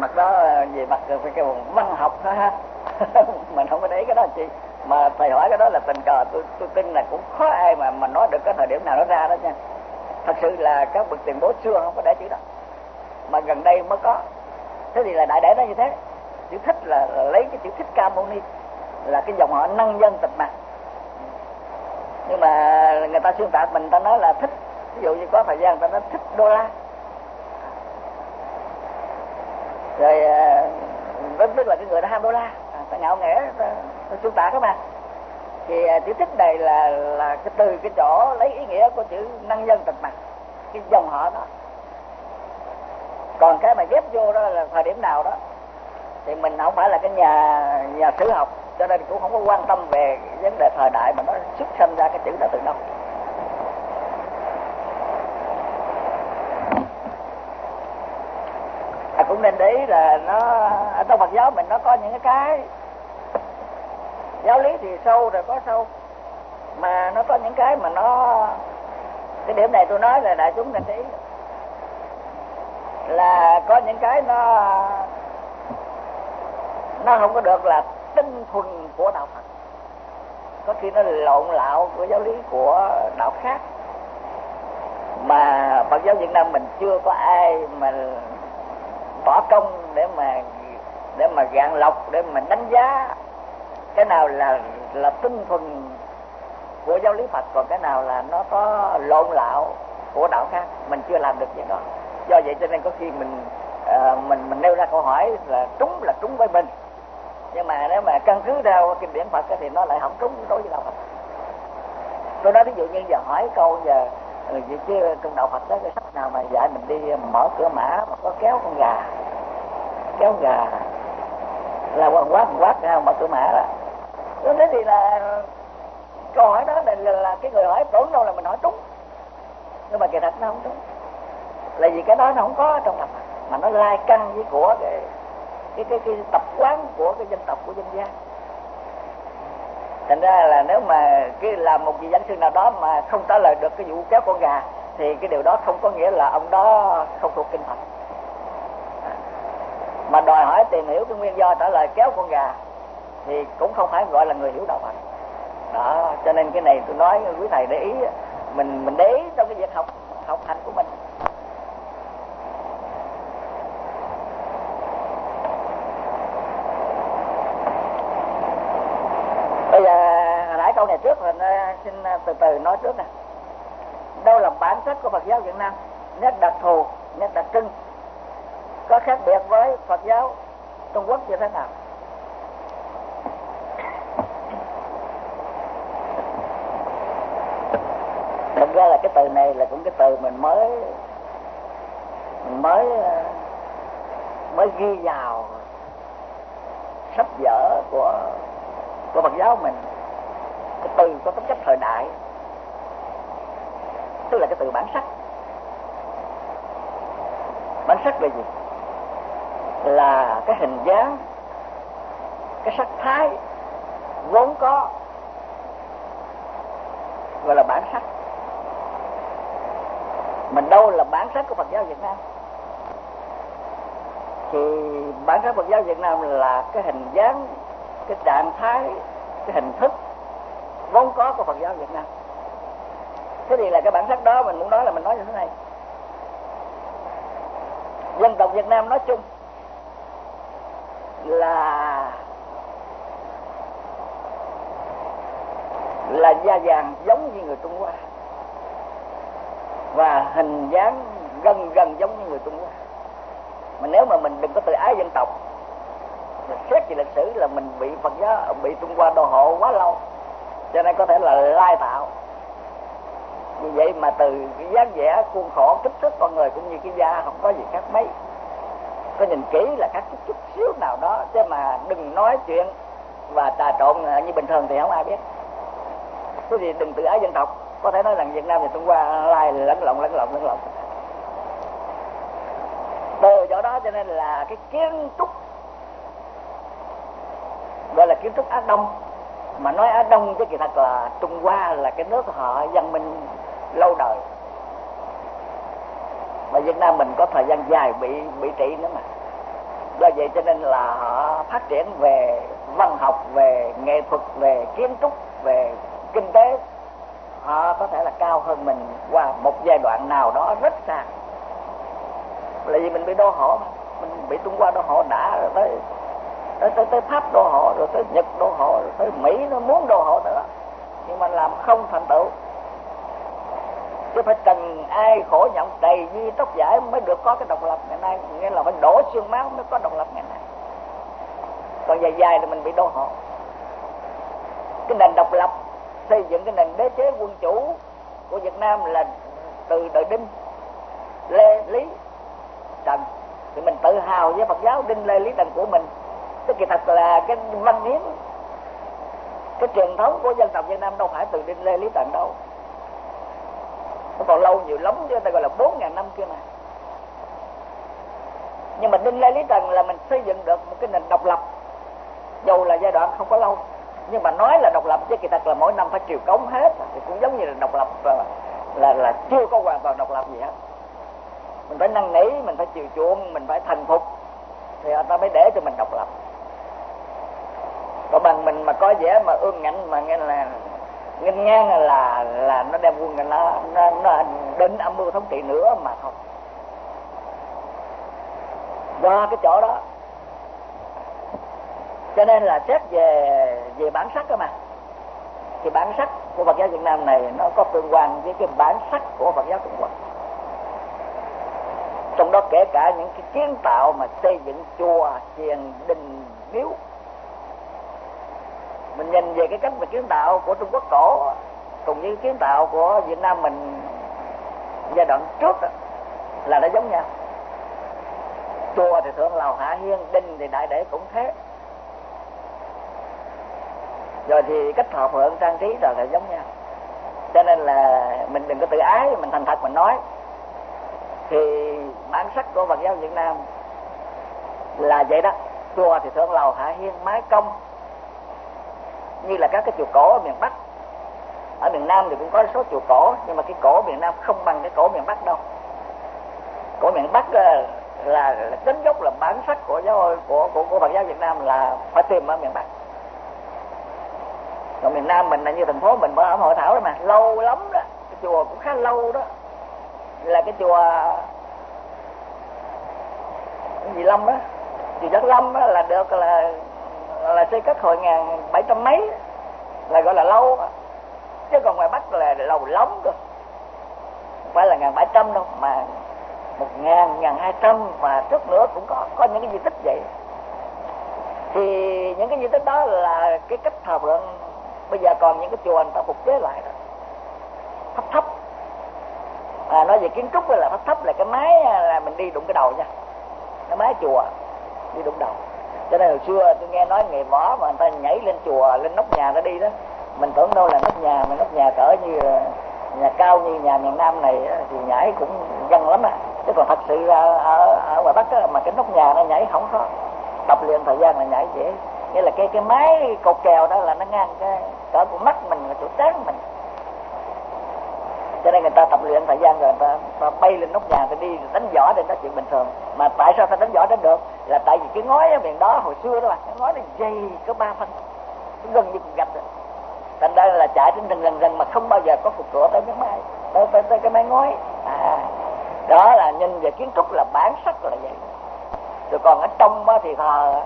mặt đó về mặt cái văn học thôi ha. Mình không có để ý cái đó chi, mà thầy hỏi cái đó là tình cờ, tôi tin là cũng khó ai mà nói được cái thời điểm nào nó ra đó nha. Thật sự là các bậc tiền bối xưa không có để chữ đó, mà gần đây mới có. Thế thì là đại để nó như thế. Chữ thích là lấy cái chữ Thích Ca Mâu Ni là cái dòng họ năng dân tịch mặt, nhưng mà người ta xuyên tạc mình, ta nói là thích, ví dụ như có thời gian ta nói thích đô la, rồi tức là cái người đó ham đô la, ta ngạo nghễ, ta xuyên tạc đó mà. Thì chữ thích này là cái từ cái chỗ lấy ý nghĩa của chữ năng dân tịch mặt, cái dòng họ đó. Còn cái mà ghép vô đó là thời điểm nào đó thì mình không phải là cái nhà sử học, cho nên cũng không có quan tâm về vấn đề thời đại mà nó xuất sinh ra cái chữ đó từ đâu. Cũng nên để ý là nó ở trong Phật giáo mình nó có những cái giáo lý thì sâu rồi có sâu, mà nó có những cái mà nó, cái điểm này tôi nói là đại chúng nên để ý, là có những cái nó không có được là tinh thuần của đạo Phật, có khi nó lộn lạo của giáo lý của đạo khác, mà Phật giáo Việt Nam mình chưa có ai mà bỏ công để mà gạn lọc, để mà đánh giá cái nào là tinh thuần của giáo lý Phật, còn cái nào là nó có lộn lạo của đạo khác. Mình chưa làm được vậy đó. Do vậy cho nên có khi mình nêu ra câu hỏi là trúng với mình, nhưng mà nếu mà căn cứ theo kinh điển Phật thì nó lại không trúng đối với đạo Phật. Tôi nói ví dụ như giờ hỏi câu giờ chứ trong đạo Phật đó cái sách nào mà dạy mình đi mở cửa mã mà có kéo con gà, kéo gà là quát mở cửa mã đó. Thế thì là câu hỏi đó là cái người hỏi tưởng đâu là mình hỏi trúng, nhưng mà kỳ thật nó không trúng, là vì cái đó nó không có trong đạo Phật, mà nó lai căn với của cái tập quán của cái dân tộc, của dân gian. Thành ra là nếu mà cái làm một vị giảng sư nào đó mà không trả lời được cái vụ kéo con gà thì cái điều đó không có nghĩa là ông đó không thuộc kinh Phật, mà đòi hỏi tìm hiểu cái nguyên do trả lời kéo con gà thì cũng không phải gọi là người hiểu đạo Phật đó. Cho nên cái này tôi nói quý thầy để ý, mình để ý trong cái việc học hành của mình. Bây giờ hồi nãy câu này trước rồi, xin từ từ nói trước nè. Đâu là bản chất của Phật giáo Việt Nam, nét đặc thù, nét đặc trưng, có khác biệt với Phật giáo Trung Quốc như thế nào? Thật ra là cái từ này là cũng cái từ mình mới ghi vào sách vở của Phật giáo mình. Cái từ có tính chất thời đại, tức là cái từ bản sắc. Bản sắc là gì? Là cái hình dáng, cái sắc thái vốn có, gọi là bản sắc. Mình đâu là bản sắc của Phật giáo Việt Nam? Thì bản sắc Phật giáo Việt Nam là cái hình dáng, cái trạng thái, cái hình thức vốn có của Phật giáo Việt Nam. Thế thì là cái bản sắc đó mình muốn nói là mình nói như thế này. Dân tộc Việt Nam nói chung là da vàng giống như người Trung Hoa và hình dáng gần giống như người Trung Hoa. Mà nếu mà mình đừng có tự ái dân tộc, xét về lịch sử là mình bị Phật giáo, bị Trung Hoa đô hộ quá lâu, cho nên có thể là lai tạo. Vì vậy mà từ cái dáng vẻ, khuôn khổ, kích thước con người cũng như cái da không có gì khác mấy. Có nhìn kỹ là khác chút xíu nào đó, chứ mà đừng nói chuyện và trà trộn như bình thường thì không ai biết. Thế thì đừng tự ái dân tộc. Có thể nói rằng Việt Nam và Trung Hoa lai lẫn lộn. Từ chỗ đó cho nên là cái kiến trúc gọi là kiến trúc Á Đông. Mà nói Á Đông chứ kỳ thật là Trung Hoa là cái nước họ văn minh lâu đời. Và Việt Nam mình có thời gian dài bị trị nữa mà. Do vậy cho nên là họ phát triển về văn học, về nghệ thuật, về kiến trúc, về kinh tế, họ có thể là cao hơn mình qua một giai đoạn nào đó rất xa. Là vì mình bị đô hộ, mình bị Trung Hoa đô hộ đã, rồi tới Pháp đô hộ, rồi tới Nhật đô hộ, rồi tới Mỹ nó muốn đô hộ nữa, nhưng mà làm không thành tựu. Chứ phải cần ai khổ nhọc đầy di tóc giải mới được có cái độc lập ngày nay, nghĩa là phải đổ xương máu mới có độc lập ngày nay. Còn dài dài thì mình bị đô hộ. Cái nền độc lập xây dựng cái nền đế chế quân chủ của Việt Nam là từ đời Đinh, Lê, Lý, Trần. Thì mình tự hào với Phật giáo Đinh, Lê, Lý, Trần của mình. Tức kỳ thật là cái văn hiến, cái truyền thống của dân tộc Việt Nam đâu phải từ Đinh, Lê, Lý, Trần đâu. Nó còn lâu nhiều lắm, chứ ta gọi là 4.000 năm kia mà. Nhưng mà Đinh, Lê, Lý, Trần là mình xây dựng được một cái nền độc lập, dù là giai đoạn không có lâu. Nhưng mà nói là độc lập chứ kỳ thật là mỗi năm phải triều cống hết, thì cũng giống như là độc lập là chưa có hoàn toàn độc lập gì hết. Mình phải năn nỉ, mình phải chiều chuộng, mình phải thành phục thì người ta mới để cho mình độc lập. Còn bằng mình mà có vẻ mà ương ngạnh mà nghe là nghênh ngang là nó đem quân nó định âm mưu thống trị nữa mà thôi. Do cái chỗ đó cho nên là xét về bản sắc đó mà, thì bản sắc của Phật giáo Việt Nam này nó có tương quan với cái bản sắc của Phật giáo Trung Quốc. Trong đó kể cả những cái kiến tạo mà xây dựng chùa, chiền, đình, miếu. Mình nhìn về cái cách mà kiến tạo của Trung Quốc cổ cùng với kiến tạo của Việt Nam mình giai đoạn trước đó, là nó giống nhau. Chùa thì thượng lầu hạ hiên, đình thì đại để cũng thế. Rồi thì cách thọ phượng trang trí rồi là giống nhau. Cho nên là mình đừng có tự ái, mình thành thật mình nói. Thì bản sắc của Phật giáo Việt Nam là vậy đó. Chùa thì thượng lầu hạ hiên, mái cong, như là các cái chùa cổ ở miền Bắc. Ở miền Nam thì cũng có số chùa cổ, nhưng mà cái cổ miền Nam không bằng cái cổ miền Bắc đâu. Cổ miền Bắc là tính gốc, là bản sắc của Phật giáo Việt Nam là phải tìm ở miền Bắc. Còn miền Nam mình là như thành phố mình ở hội thảo đó mà, lâu lắm đó, cái chùa cũng khá lâu đó. Là cái chùa cái gì Lâm đó, chùa Giác Lâm đó là được là xây cất hồi 1700 mấy, là gọi là lâu đó. Chứ còn ngoài Bắc là lâu lắm cơ, không phải là 1700 đâu mà 1000, 1200 và trước nữa cũng có những cái di tích vậy. Thì những cái di tích đó là cái cách thờ phượng. Bây giờ còn những cái chùa người ta phục chế lại đó, thấp. Nói về kiến trúc là thấp là cái mái là mình đi đụng cái đầu nha, cái mái chùa đi đụng đầu. Cho nên hồi xưa tôi nghe nói nghề võ mà người ta nhảy lên chùa, lên nóc nhà nó đi đó, mình tưởng đâu là nóc nhà, mà nóc nhà cỡ như nhà cao như nhà miền Nam này thì nhảy cũng gần lắm à. Chứ còn thật sự ở ngoài Bắc đó, mà cái nóc nhà nó nhảy không khó. Tập luyện thời gian là nhảy dễ. Nghĩa là cái mái cột kèo đó là nó ngang cái cỡ của mắt mình, là chỗ trán mình. Cho nên người ta tập luyện thời gian rồi người ta bay lên nóc nhà, người ta đi đánh võ trên đó chuyện bình thường. Mà tại sao ta đánh võ đến được? Là tại vì cái ngói ở miền đó hồi xưa đó mà, cái ngói nó dày có 3 phân, gần như cục gạch rồi. Thành ra là chạy trên rừng mà không bao giờ có cục cửa tới cái mái, tới cái mái ngói. Đó là nhìn về kiến trúc là bản sắc là vậy. Rồi còn ở trong đó thì thờ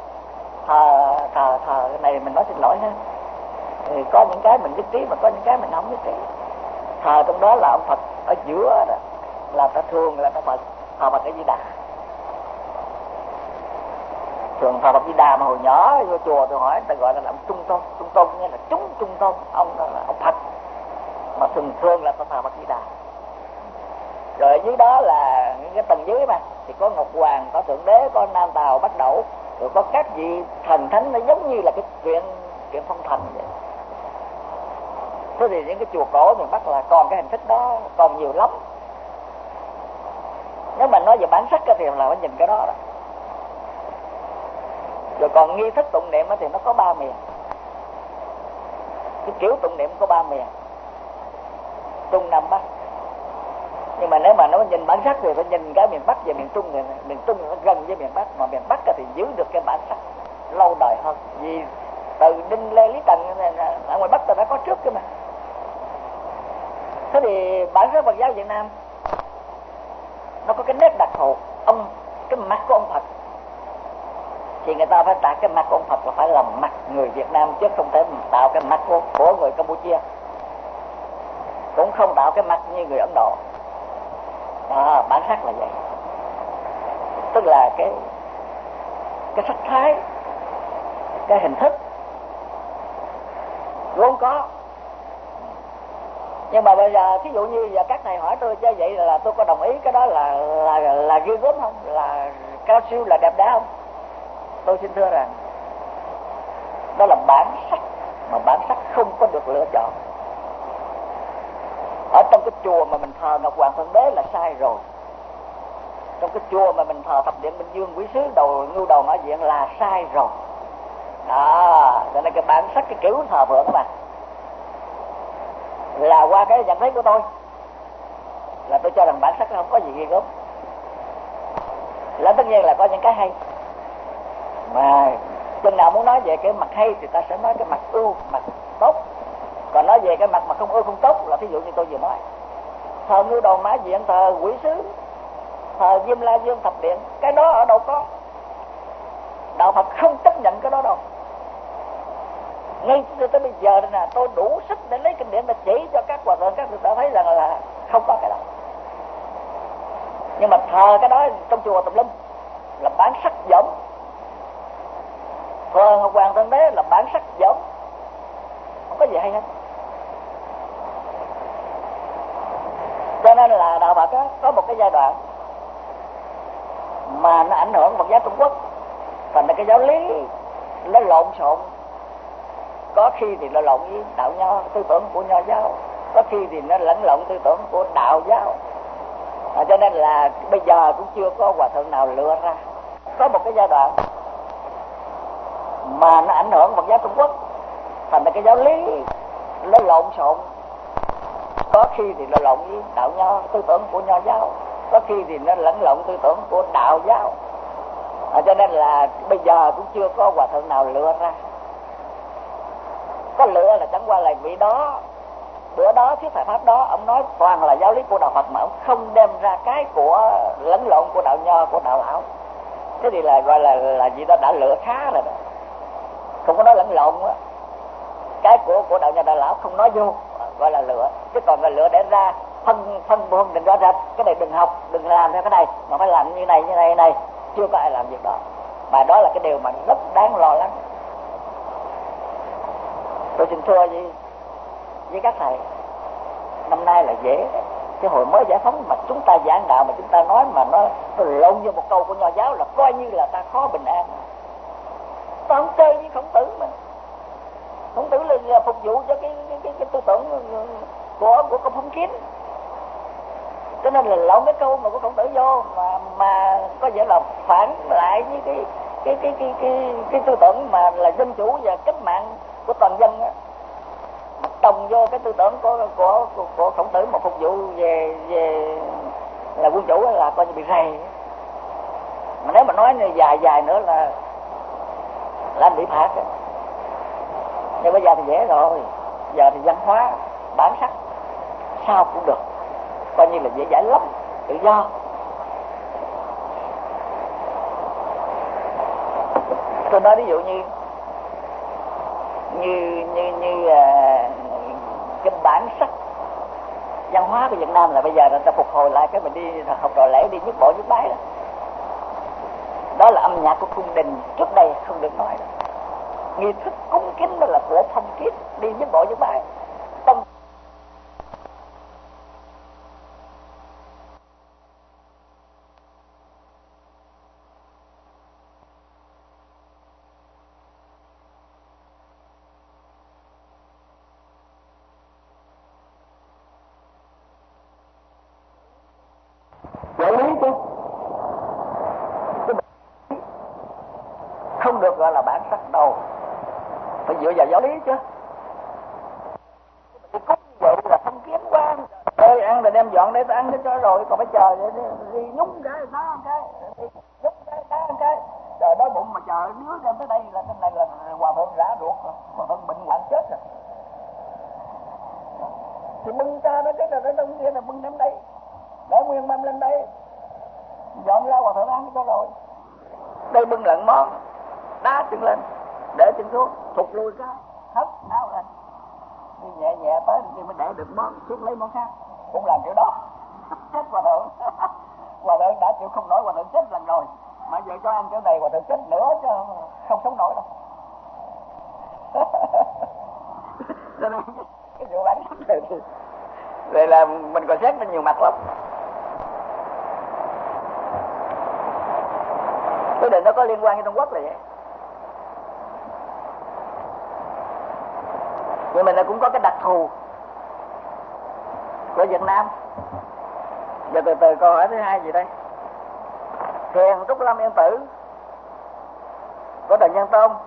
cái này mình nói xin lỗi ha. Thì có những cái mình nhất trí mà có những cái mình không nhất trí. Thờ trong đó là ông Phật ở giữa đó, là ta thường là ta thờ Phật ở Di Đà. Thường thờ Phật Di Đà mà hồi nhỏ vô chùa tôi hỏi, ta gọi là ông Trung Tôn. Trung Tôn nghĩa là chúng Trung Tôn, ông đó là ông Phật. Mà thường là ta thờ Phật Di Đà. Rồi ở dưới đó là những cái tầng dưới mà thì có Ngọc Hoàng, có Thượng Đế, có Nam Tào, Bắc Đẩu, rồi có các vị thần thánh, nó giống như là cái chuyện phong thần vậy. Thế thì những cái chùa cổ miền Bắc là còn cái hình thức đó còn nhiều lắm. Nếu mà nói về bản sắc thì là phải nhìn cái đó. Rồi còn nghi thức tụng niệm thì nó có 3 miền. Cái kiểu tụng niệm có 3 miền, Trung Nam Bắc. Nhưng mà nếu mà nó nhìn bản sắc thì phải nhìn cái miền Bắc và miền Trung, thì miền Trung nó gần với miền Bắc, mà miền Bắc thì giữ được cái bản sắc lâu đời hơn. Vì từ Đinh Lê Lý Tần ở ngoài Bắc ta đã có trước cơ mà. Thế thì bản sắc Phật giáo Việt Nam nó có cái nét đặc thù, cái mặt của ông Phật thì người ta phải tạo cái mặt của ông Phật là phải làm mặt người Việt Nam, chứ không thể tạo cái mặt của người Campuchia, cũng không tạo cái mặt như người Ấn Độ. Đó, bản sắc là vậy, tức là cái sắc thái, cái hình thức vốn có. Nhưng mà bây giờ thí dụ như giờ các thầy hỏi tôi cho vậy là tôi có đồng ý cái đó là ghê gớm không, là cao siêu, là đẹp đẽ không? Tôi xin thưa rằng đó là bản sắc, mà bản sắc không có được lựa chọn. Ở trong cái chùa mà mình thờ Ngọc Hoàng Thượng Đế là sai rồi, trong cái chùa mà mình thờ Thập Điện Bình Dương, Quỷ Sứ, Ngưu Đầu Mã Diện là sai rồi. Đó, cho nên cái bản sắc, cái kiểu thờ phượng các bạn, là qua cái nhận thấy của tôi là tôi cho rằng bản sắc nó không có gì ghê gớm. Là tất nhiên là có những cái hay, mà chừng nào muốn nói về cái mặt hay thì ta sẽ nói cái mặt ưu, mặt tốt. Còn nói về cái mặt mà không ưu không tốt là thí dụ như tôi vừa nói, thờ Ngưu Đầu Mã Diện, thờ Quỷ Sứ, thờ Diêm La Dương Thập Điện, cái đó ở đâu có. Đạo Phật không chấp nhận cái đó đâu. Ngay tới bây giờ đây nè, tôi đủ sức để lấy kinh điển để chỉ cho các hòa thượng, các sư tử thấy rằng là không có cái đó. Nhưng mà thờ cái đó trong chùa Tùm Lum là bản sắc giống, thờ Ngọc Hoàng Thượng Đế là bản sắc giống, không có gì hay hết. Cho nên là đạo Phật có một cái giai đoạn mà nó ảnh hưởng Phật giáo Trung Quốc, thành ra cái giáo lý nó lộn xộn. Có khi thì nó lộn với đạo Nho, tư tưởng của Nho giáo, có khi thì nó lẫn lộn tư tưởng của đạo giáo. Cho nên là bây giờ cũng chưa có hòa thượng nào lựa ra. Có một cái giai đoạn mà nó ảnh hưởng Phật giáo Trung Quốc, thành ra cái giáo lý nó lộn xộn. Có khi thì nó lộn với đạo Nho, tư tưởng của Nho giáo, có khi thì nó lẫn lộn tư tưởng của đạo giáo. Cho nên là bây giờ cũng chưa có hòa thượng nào lựa ra. Có lựa là chẳng qua là vị đó, bữa đó thuyết Phật pháp đó ông nói toàn là giáo lý của đạo Phật, mà ông không đem ra cái của lẫn lộn của đạo Nho, của đạo lão. Thế thì là gọi là gì đó, đã lựa khá rồi đó, không có nói lẫn lộn á. Cái của đạo Nho đạo lão không nói vô, gọi là lựa. Chứ còn là lựa để ra phân buông đừng rõ rệt, cái này đừng học, đừng làm theo cái này, mà phải làm như này, chưa có ai làm việc đó. Mà đó là cái điều mà rất đáng lo lắng. Tôi xin thưa với các thầy, năm nay là dễ đấy. Cái hồi mới giải phóng mà chúng ta giảng đạo mà chúng ta nói mà nó lộn như một câu của Nho giáo là coi như là ta khó bình an. Ta không chơi với Khổng Tử mà. Khổng Tử là phục vụ cho cái tư tưởng của Công Phong Kiến. Cho nên là lộn cái câu mà của Khổng Tử vô mà có vẻ là phản lại với cái tư tưởng mà là dân chủ và cách mạng của toàn dân á, đồng vô cái tư tưởng của Khổng Tử mà phục vụ về là quân chủ là coi như bị rầy. Mà nếu mà nói dài nữa là anh bị phạt. Nhưng bây giờ thì dễ rồi, giờ thì văn hóa bản sắc sao cũng được, coi như là dễ dãi lắm, tự do. Tôi nói ví dụ như cái bản sắc văn hóa của Việt Nam là bây giờ người ta phục hồi lại, cái mình đi học trò lễ đi nhất bộ nhất bái đó. Đó là âm nhạc của cung đình, trước đây không được nói đâu. Nghi thức cúng kính đó là của Phong Kiến, đi nhất bộ nhất bái. Tông giáo lý chứ không được gọi là bản sắc đâu, phải dựa vào giáo lý chứ. Cái cúng vậy là Phong Kiến quá, ơi ăn rồi đem dọn để ta ăn cho rồi, còn phải chờ đi nhúng cái đá ăn cái, đi nhúng cái đá ăn cái, trời đói bụng mà chờ đứa đem tới đây là cái này là hòa thượng rã ruột rồi, hòa thượng bệnh hoạn chết rồi. Thì bưng ta nó cái là đông kia là bưng đến đây, để nguyên mâm lên đây, dọn ra hòa thượng ăn cho rồi. Đây bưng lận món, đá chân lên, để chân xuống, thụt lui cái, hất áo lên, đi nhẹ nhẹ tới thì mới để được món, xuống lấy món khác, cũng làm kiểu đó. Chết hòa thượng. Hòa thượng đã chịu không nổi, hòa thượng chết lần rồi, mà giờ cho ăn kiểu này hòa thượng chết nữa chứ không sống nổi đâu. Cho nên cái vụ bản này vậy là mình còn xét nó nhiều mặt lắm. Cái định nó có liên quan với Trung Quốc là vậy. Nhưng mà nó cũng có cái đặc thù của Việt Nam. Giờ từ từ câu hỏi thứ hai gì đây? Thiền Trúc Lâm Yên Tử của Trần Nhân Tôn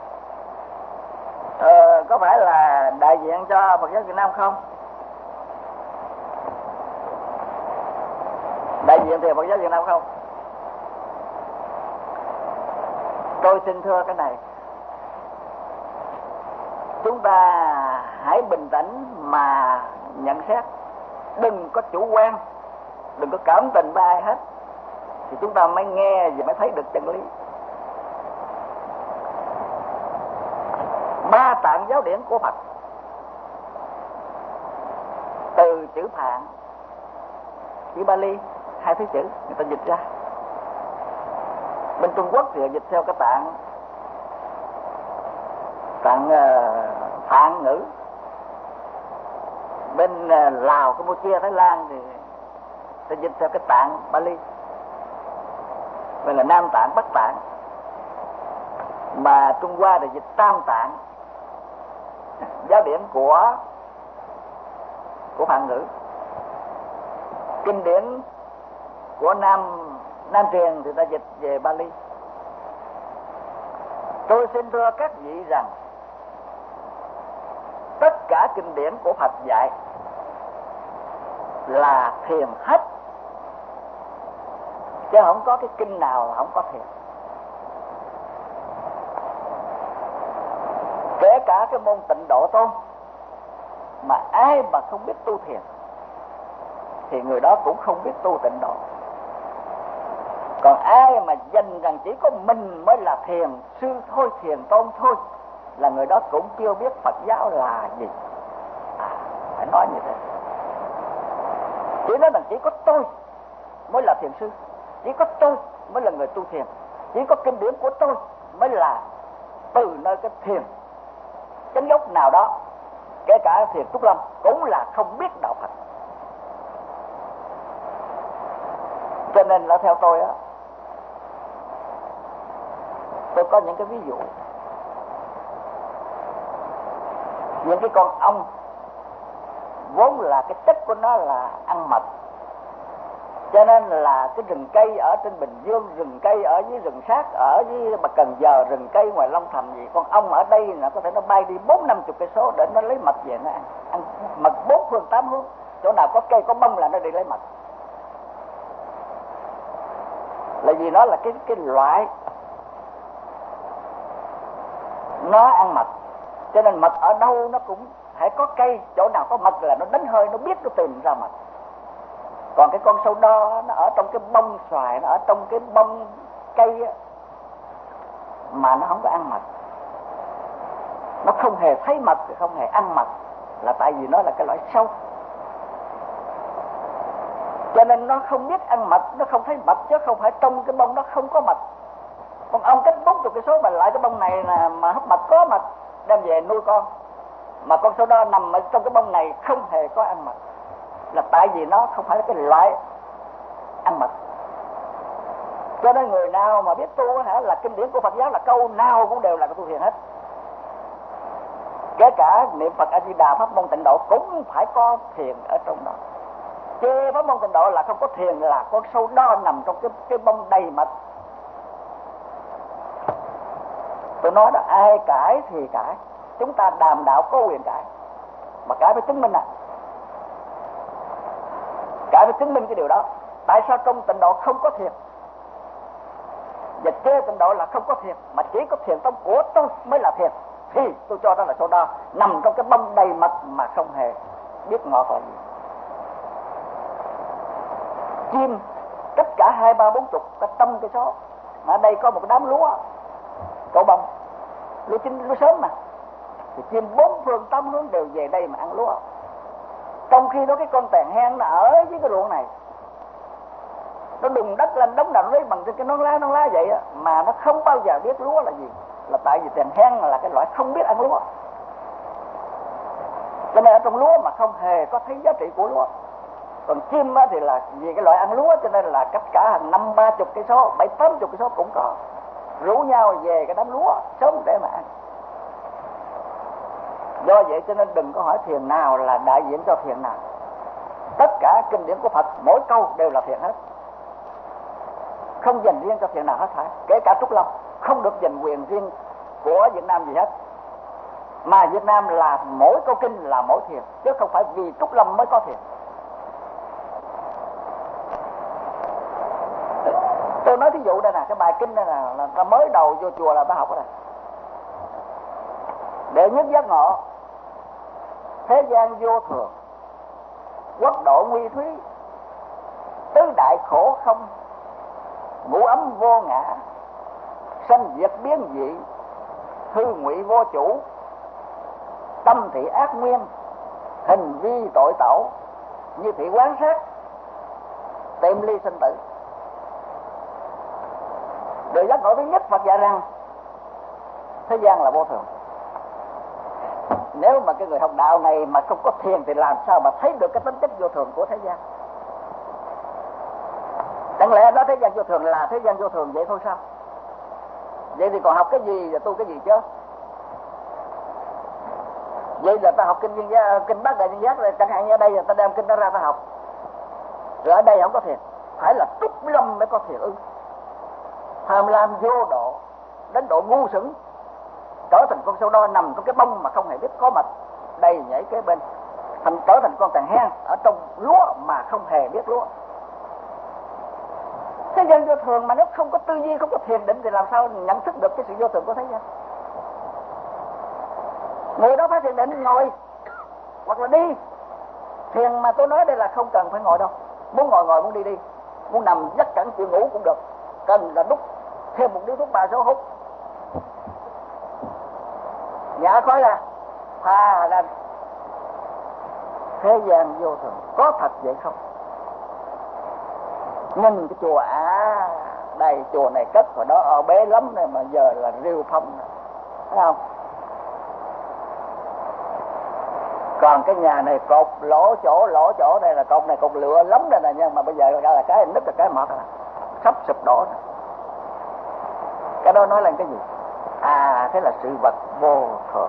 có phải là đại diện cho Phật giáo Việt Nam không? Đại diện thiền Phật giáo Việt Nam không? Tôi xin thưa cái này, chúng ta hãy bình tĩnh mà nhận xét, đừng có chủ quan, đừng có cảm tình với ai hết, thì chúng ta mới nghe và mới thấy được chân lý. Ba tạng giáo điển của Phật từ chữ Phạn, chữ Bali, hai thứ chữ người ta dịch ra. Bên Trung Quốc thì dịch theo cái tạng Phạn ngữ. Bên Lào, Campuchia, Thái Lan thì ta dịch theo cái tạng Bali. Vậy là Nam Tạng, Bắc Tạng. Mà Trung Hoa thì dịch Tam Tạng, giáo điển của Phạn ngữ. Kinh điển của Nam Truyền thì ta dịch về Bali. Tôi xin thưa các vị rằng tất cả kinh điển của Phật dạy là thiền hết, chứ không có cái kinh nào là không có thiền. Kể cả cái môn Tịnh Độ Tôn, mà ai mà không biết tu thiền thì người đó cũng không biết tu Tịnh Độ. Còn ai mà dành rằng chỉ có mình mới là thiền sư thôi, thiền tôn thôi, là người đó cũng chưa biết Phật giáo là gì. Phải nói như thế. Chỉ nói rằng chỉ có tôi mới là thiền sư, chỉ có tôi mới là người tu thiền, chỉ có kinh điển của tôi mới là từ nơi cái thiền chánh gốc nào đó. Kể cả thiền Trúc Lâm cũng là không biết đạo Phật. Cho nên là theo tôi á, tôi có những cái ví dụ. Những cái con ong vốn là cái chất của nó là ăn mật, cho nên là cái rừng cây ở trên Bình Dương, rừng cây ở dưới rừng sát, ở dưới Cần Giờ, rừng cây ngoài Long Thành gì, con ong ở đây là có thể nó bay đi 40-50 cây số để nó lấy mật về nó ăn mật 4 phương 8 hướng, chỗ nào có cây có bông là nó đi lấy mật. Là vì nó là cái loại nó ăn mật, cho nên mật ở đâu nó cũng phải có cây, chỗ nào có mật là nó đánh hơi, nó biết nó tìm ra mật. Còn cái con sâu đo nó ở trong cái bông xoài, nó ở trong cái bông cây á, mà nó không có ăn mật, nó không hề thấy mật, không hề ăn mật, là tại vì nó là cái loại sâu, cho nên nó không biết ăn mật, nó không thấy mật, chứ không phải trong cái bông đó không có mật. Con ong cách 40 cây số mà lại cái bông này là mà hấp mật có mật, đem về nuôi con. Mà con sâu đo nằm ở trong cái bông này không hề có ăn mật, là tại vì nó không phải là cái loại ăn mật. Cho nên người nào mà biết tu là kinh điển của Phật giáo là câu nào cũng đều là cái tu thiền hết. Kể cả niệm Phật A Di Đà, pháp môn Tịnh Độ cũng phải có thiền ở trong đó. Chứ pháp môn Tịnh Độ là không có thiền, là con sâu đo nằm trong cái bông đầy mật. Tôi nói đó, ai cãi thì cãi, chúng ta đàm đạo có quyền cãi, mà cãi phải chứng minh phải chứng minh cái điều đó. Tại sao trong tịnh độ không có thiền, và trên tịnh độ là không có thiền, mà chỉ có thiền trong của tôi mới là thiền? Thì tôi cho đó là số đo nằm trong cái bông đầy mật mà không hề biết ngọt là gì. Chim tất cả 2, 3, 40 cả trăm cây số, mà ở đây có một đám lúa cậu bông, lúa chín lúa sớm mà, thì chim 4 phương 8 hướng đều về đây mà ăn lúa. Trong khi đó cái con tèn hen nó ở dưới cái ruộng này, nó đùng đất lên đống đầm lấy bằng cái nón lá vậy á, mà nó không bao giờ biết lúa là gì, là tại vì tèn hen là cái loại không biết ăn lúa. Cho nên ở trong lúa mà không hề có thấy giá trị của lúa. Còn chim thì là vì cái loại ăn lúa, cho nên là cách cả hàng 5, 30 cây số, 7, 80 cây số cũng có, rủ nhau về cái đám lúa sớm để mà ăn. Do vậy cho nên đừng có hỏi thiền nào là đại diện cho thiền nào. Tất cả kinh điển của Phật mỗi câu đều là thiền hết, không dành riêng cho thiền nào hết phải. Kể cả Trúc Lâm không được dành quyền riêng của Việt Nam gì hết, mà Việt Nam là mỗi câu kinh là mỗi thiền, chứ không phải vì Trúc Lâm mới có thiền. Tôi nói thí dụ đây nè, cái bài kinh đây là ta mới đầu vô chùa là ta học rồi. Đệ nhất giác ngộ, thế gian vô thường, quốc độ nguy thúy, tứ đại khổ không, ngũ ấm vô ngã, sanh diệt biến dị, hư ngụy vô chủ, tâm thị ác nguyên, hình vi tội tẩu, như thị quán sát, tìm ly sinh tử. Đời giác ngộ thứ nhất Phật dạy rằng thế gian là vô thường. Nếu mà cái người học đạo này mà không có thiền thì làm sao mà thấy được cái tính chất vô thường của thế gian? Chẳng lẽ đó thế gian vô thường là thế gian vô thường vậy thôi sao? Vậy thì còn học cái gì và tu cái gì chứ? Vậy là ta học kinh Bát Đại Nhân Giác rồi, chẳng hạn như ở đây là ta đem kinh đó ra ta học, rồi ở đây không có thiền, phải là Trúc Lâm mới có thiền ư? Tham lam vô độ đến độ ngu xuẩn, trở thành con sâu đo nằm trong cái bông mà không hề biết có mật, đây nhảy kế bên, trở thành con tàn hen ở trong lúa mà không hề biết lúa. Thế gian vô thường mà nếu không có tư duy, không có thiền định thì làm sao nhận thức được cái sự vô thường của thế gian? Người đó phải thiền định, ngồi hoặc là đi. Thiền mà tôi nói đây là không cần phải ngồi đâu, muốn ngồi, muốn đi, muốn nằm giấc cẳng chịu ngủ cũng được, cần là đút thêm một điếu thuốc 3 số hút, nhả khói ra, pha ra. Thế gian vô thường có thật vậy không? Nhìn cái chùa, đây chùa này cất hồi đó ở bế lắm này, mà giờ là rêu phong này, thấy không? Còn cái nhà này cột lỗ chỗ đây là cột này cột lửa lắm đây nè, nhưng mà bây giờ ra là cái nứt là cái mọt rồi, sắp sụp đổ rồi. Cái đó nói lên cái gì? Thế là sự vật vô thường.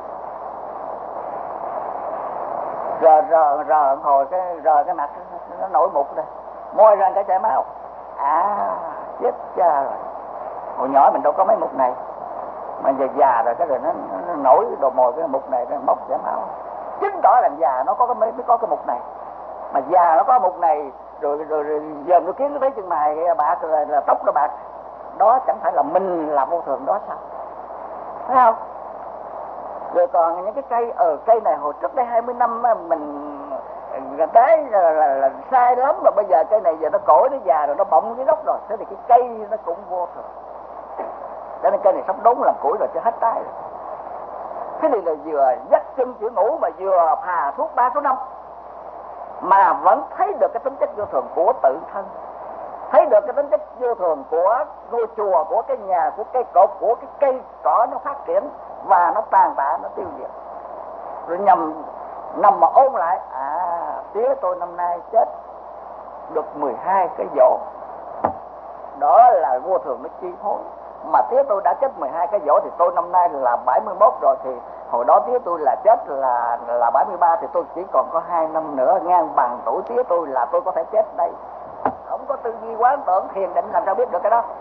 Rờ hồi cái mặt nó nổi mụn đây, môi ra cái chảy máu. Chết cha rồi. Hồi nhỏ mình đâu có mấy mụn này, mà giờ già rồi cái rồi nó nổi đồ mồi cái mụn này, nó mốc chảy máu. Chứng tỏ là già nó mới có cái mụn này, mà già nó có mụn này rồi giờ nó kiến nó thấy chân mày bạc rồi là tóc nó bạc, đó chẳng phải là mình là vô thường đó sao? Thấy không? Rồi còn những cái cây cây này hồi trước đây 20 năm mình cái là sai lắm, mà bây giờ cây này giờ nó cỗi, nó già rồi, nó bọng cái gốc rồi, thế thì cái cây nó cũng vô thường. Cho nên cây này sắp đốn làm củi rồi cho hết trái rồi. Thế thì là vừa dắt chân chữa ngủ mà vừa phà thuốc 3 số 5 mà vẫn thấy được cái tính chất vô thường của tự thân, thấy được cái tính chất vô thường của ngôi chùa, của cái nhà, của cây cột, của cái cây cỏ nó phát triển và nó tàn tạ, nó tiêu diệt. Rồi nằm mà ôn lại, tía tôi năm nay chết được 12 cái dỗ, đó là vô thường nó chi phối. Mà tía tôi đã chết 12 cái dỗ thì tôi năm nay là 71 rồi, thì hồi đó tía tôi là chết là 73, thì tôi chỉ còn có 2 năm nữa ngang bằng tuổi tía tôi là tôi có thể chết đây. Không có tư duy quán tưởng thiền định làm sao biết được cái đó.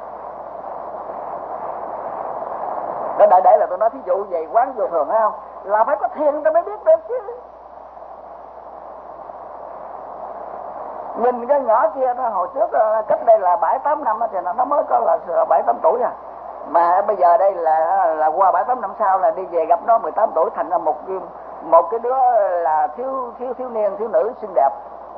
Đó để là tôi nói thí dụ về quán vô thường, thấy không? Là phải có thiền ta mới biết được chứ. Nhìn cái nhỏ kia đó, hồi trước cách đây là 7-8 năm thì nó mới có là 7-8 tuổi à. Mà bây giờ đây là qua 7-8 năm sau là đi về gặp nó 18 tuổi, thành ra một cái đứa là thiếu niên thiếu nữ xinh đẹp.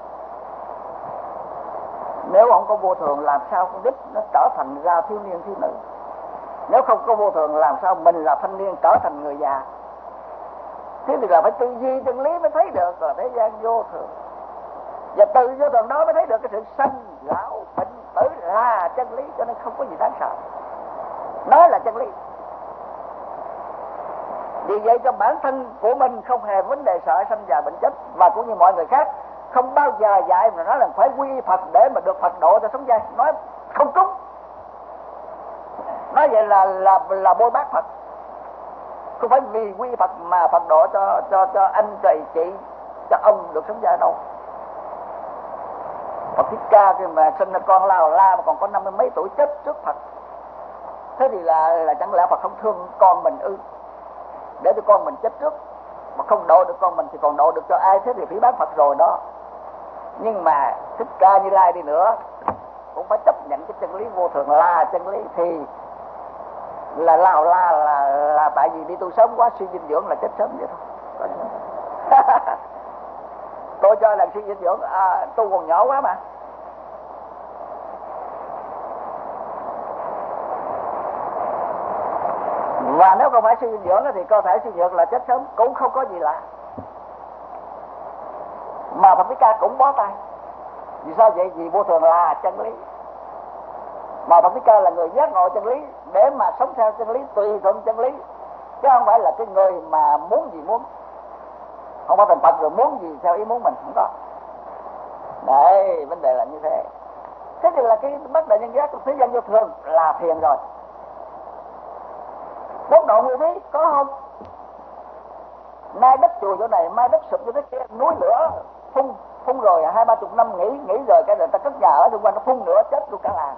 Nếu không có vô thường làm sao con đích nó trở thành ra thiếu niên thiếu nữ? Nếu không có vô thường làm sao mình là thanh niên trở thành người già? Thế thì là phải tư duy chân lý mới thấy được là thế gian vô thường. Và từ vô thường đó mới thấy được cái sự sanh lão bệnh tử là chân lý, cho nên không có gì đáng sợ. Nói là chân lý. Vì vậy cho bản thân của mình không hề vấn đề sợ sanh già bệnh chết, và cũng như mọi người khác không bao giờ dạy mà nói là phải quy Phật để mà được Phật độ cho sống dai, nói không trúng. Nói vậy là bôi bác Phật. Không phải vì quy Phật mà Phật độ cho anh chị cho ông được sống dai đâu. Phật Thích Ca khi mà sinh ra con La mà còn có 50 mấy tuổi chết trước Phật. Thế thì là chẳng lẽ Phật không thương con mình ư? Để cho con mình chết trước mà không độ được con mình thì còn độ được cho ai? Thế thì phỉ báng Phật rồi đó. Nhưng mà Thích Ca Như Lai đi nữa cũng phải chấp nhận cái chân lý vô thường là chân lý, thì là tại vì đi tu sớm quá, suy dinh dưỡng là chết sớm vậy thôi. Tôi cho là suy dinh dưỡng tu còn nhỏ quá mà. Và nếu không phải suy dinh dưỡng thì cơ thể suy nhược là chết sớm cũng không có gì lạ. Mà Phật Thích Ca cũng bó tay. Vì sao vậy? Vì vô thường là chân lý. Mà Phật Thích Ca là người giác ngộ chân lý để mà sống theo chân lý, tùy thuận chân lý, chứ không phải là cái người mà muốn gì muốn. Không có thành Phật rồi muốn gì theo ý muốn mình, không có. Đấy, vấn đề là như thế. Thế thì là cái bất đại nhân giác của thế gian vô thường là thiền rồi. Quốc độ nguyên thí có không? Nay đất chùa chỗ này, mai đất sụp chỗ kia, núi lửa phun rồi 20-30 năm nghỉ rồi cái người ta cất nhà ở xung quanh nó phun nữa chết luôn cả làng.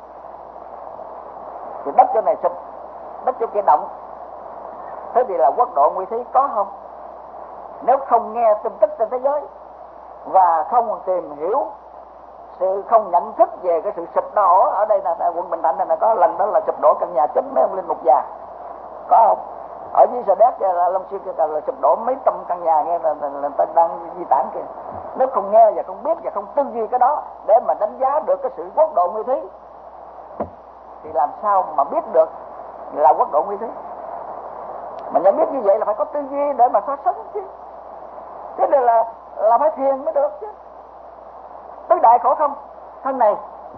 Thì đất chỗ này sụp, đất chỗ kia động. Thế thì là quốc độ nguyên thí có không? Nếu không nghe tin tức trên thế giới và không tìm hiểu, sự không nhận thức về cái sự sụp đổ ở đây là quận Bình Thạnh này là có lần đó là sụp đổ căn nhà chính mấy ông linh mục già, có không? Ở dưới Sa Đéc là Long Xuyên là sụp đổ mấy trăm căn nhà, nghe là ta đang di tản kìa. Nếu không nghe và không biết và không tư duy cái đó để mà đánh giá được cái sự quốc độ nguyên thí thì làm sao mà biết được là quốc độ nguyên thí? Mà nhận biết như vậy là phải có tư duy để mà so sánh chứ. Thế nên là phải thiền mới được chứ. Tứ đại khổ không? Thân này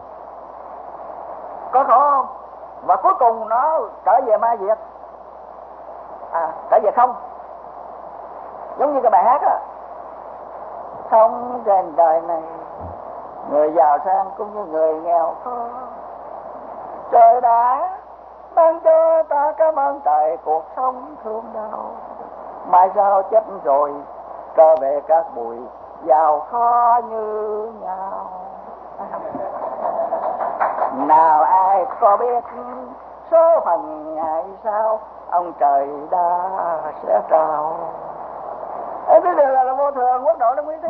có khổ không? Và cuối cùng nó trở về ma diệt. Trở về không. Giống như cái bài hát á, sống trên đời này người giàu sang cũng như người nghèo khó. Trời đã ban cho ta cảm ơn trời, cuộc sống thương đau. Mai sau chết rồi trở về các bụi, giàu khó như nhau. Nào ai có biết số phận ngày sau, ông trời đã sẽ trao. Cái điều là vô thường, quốc độ nó nguyên thí.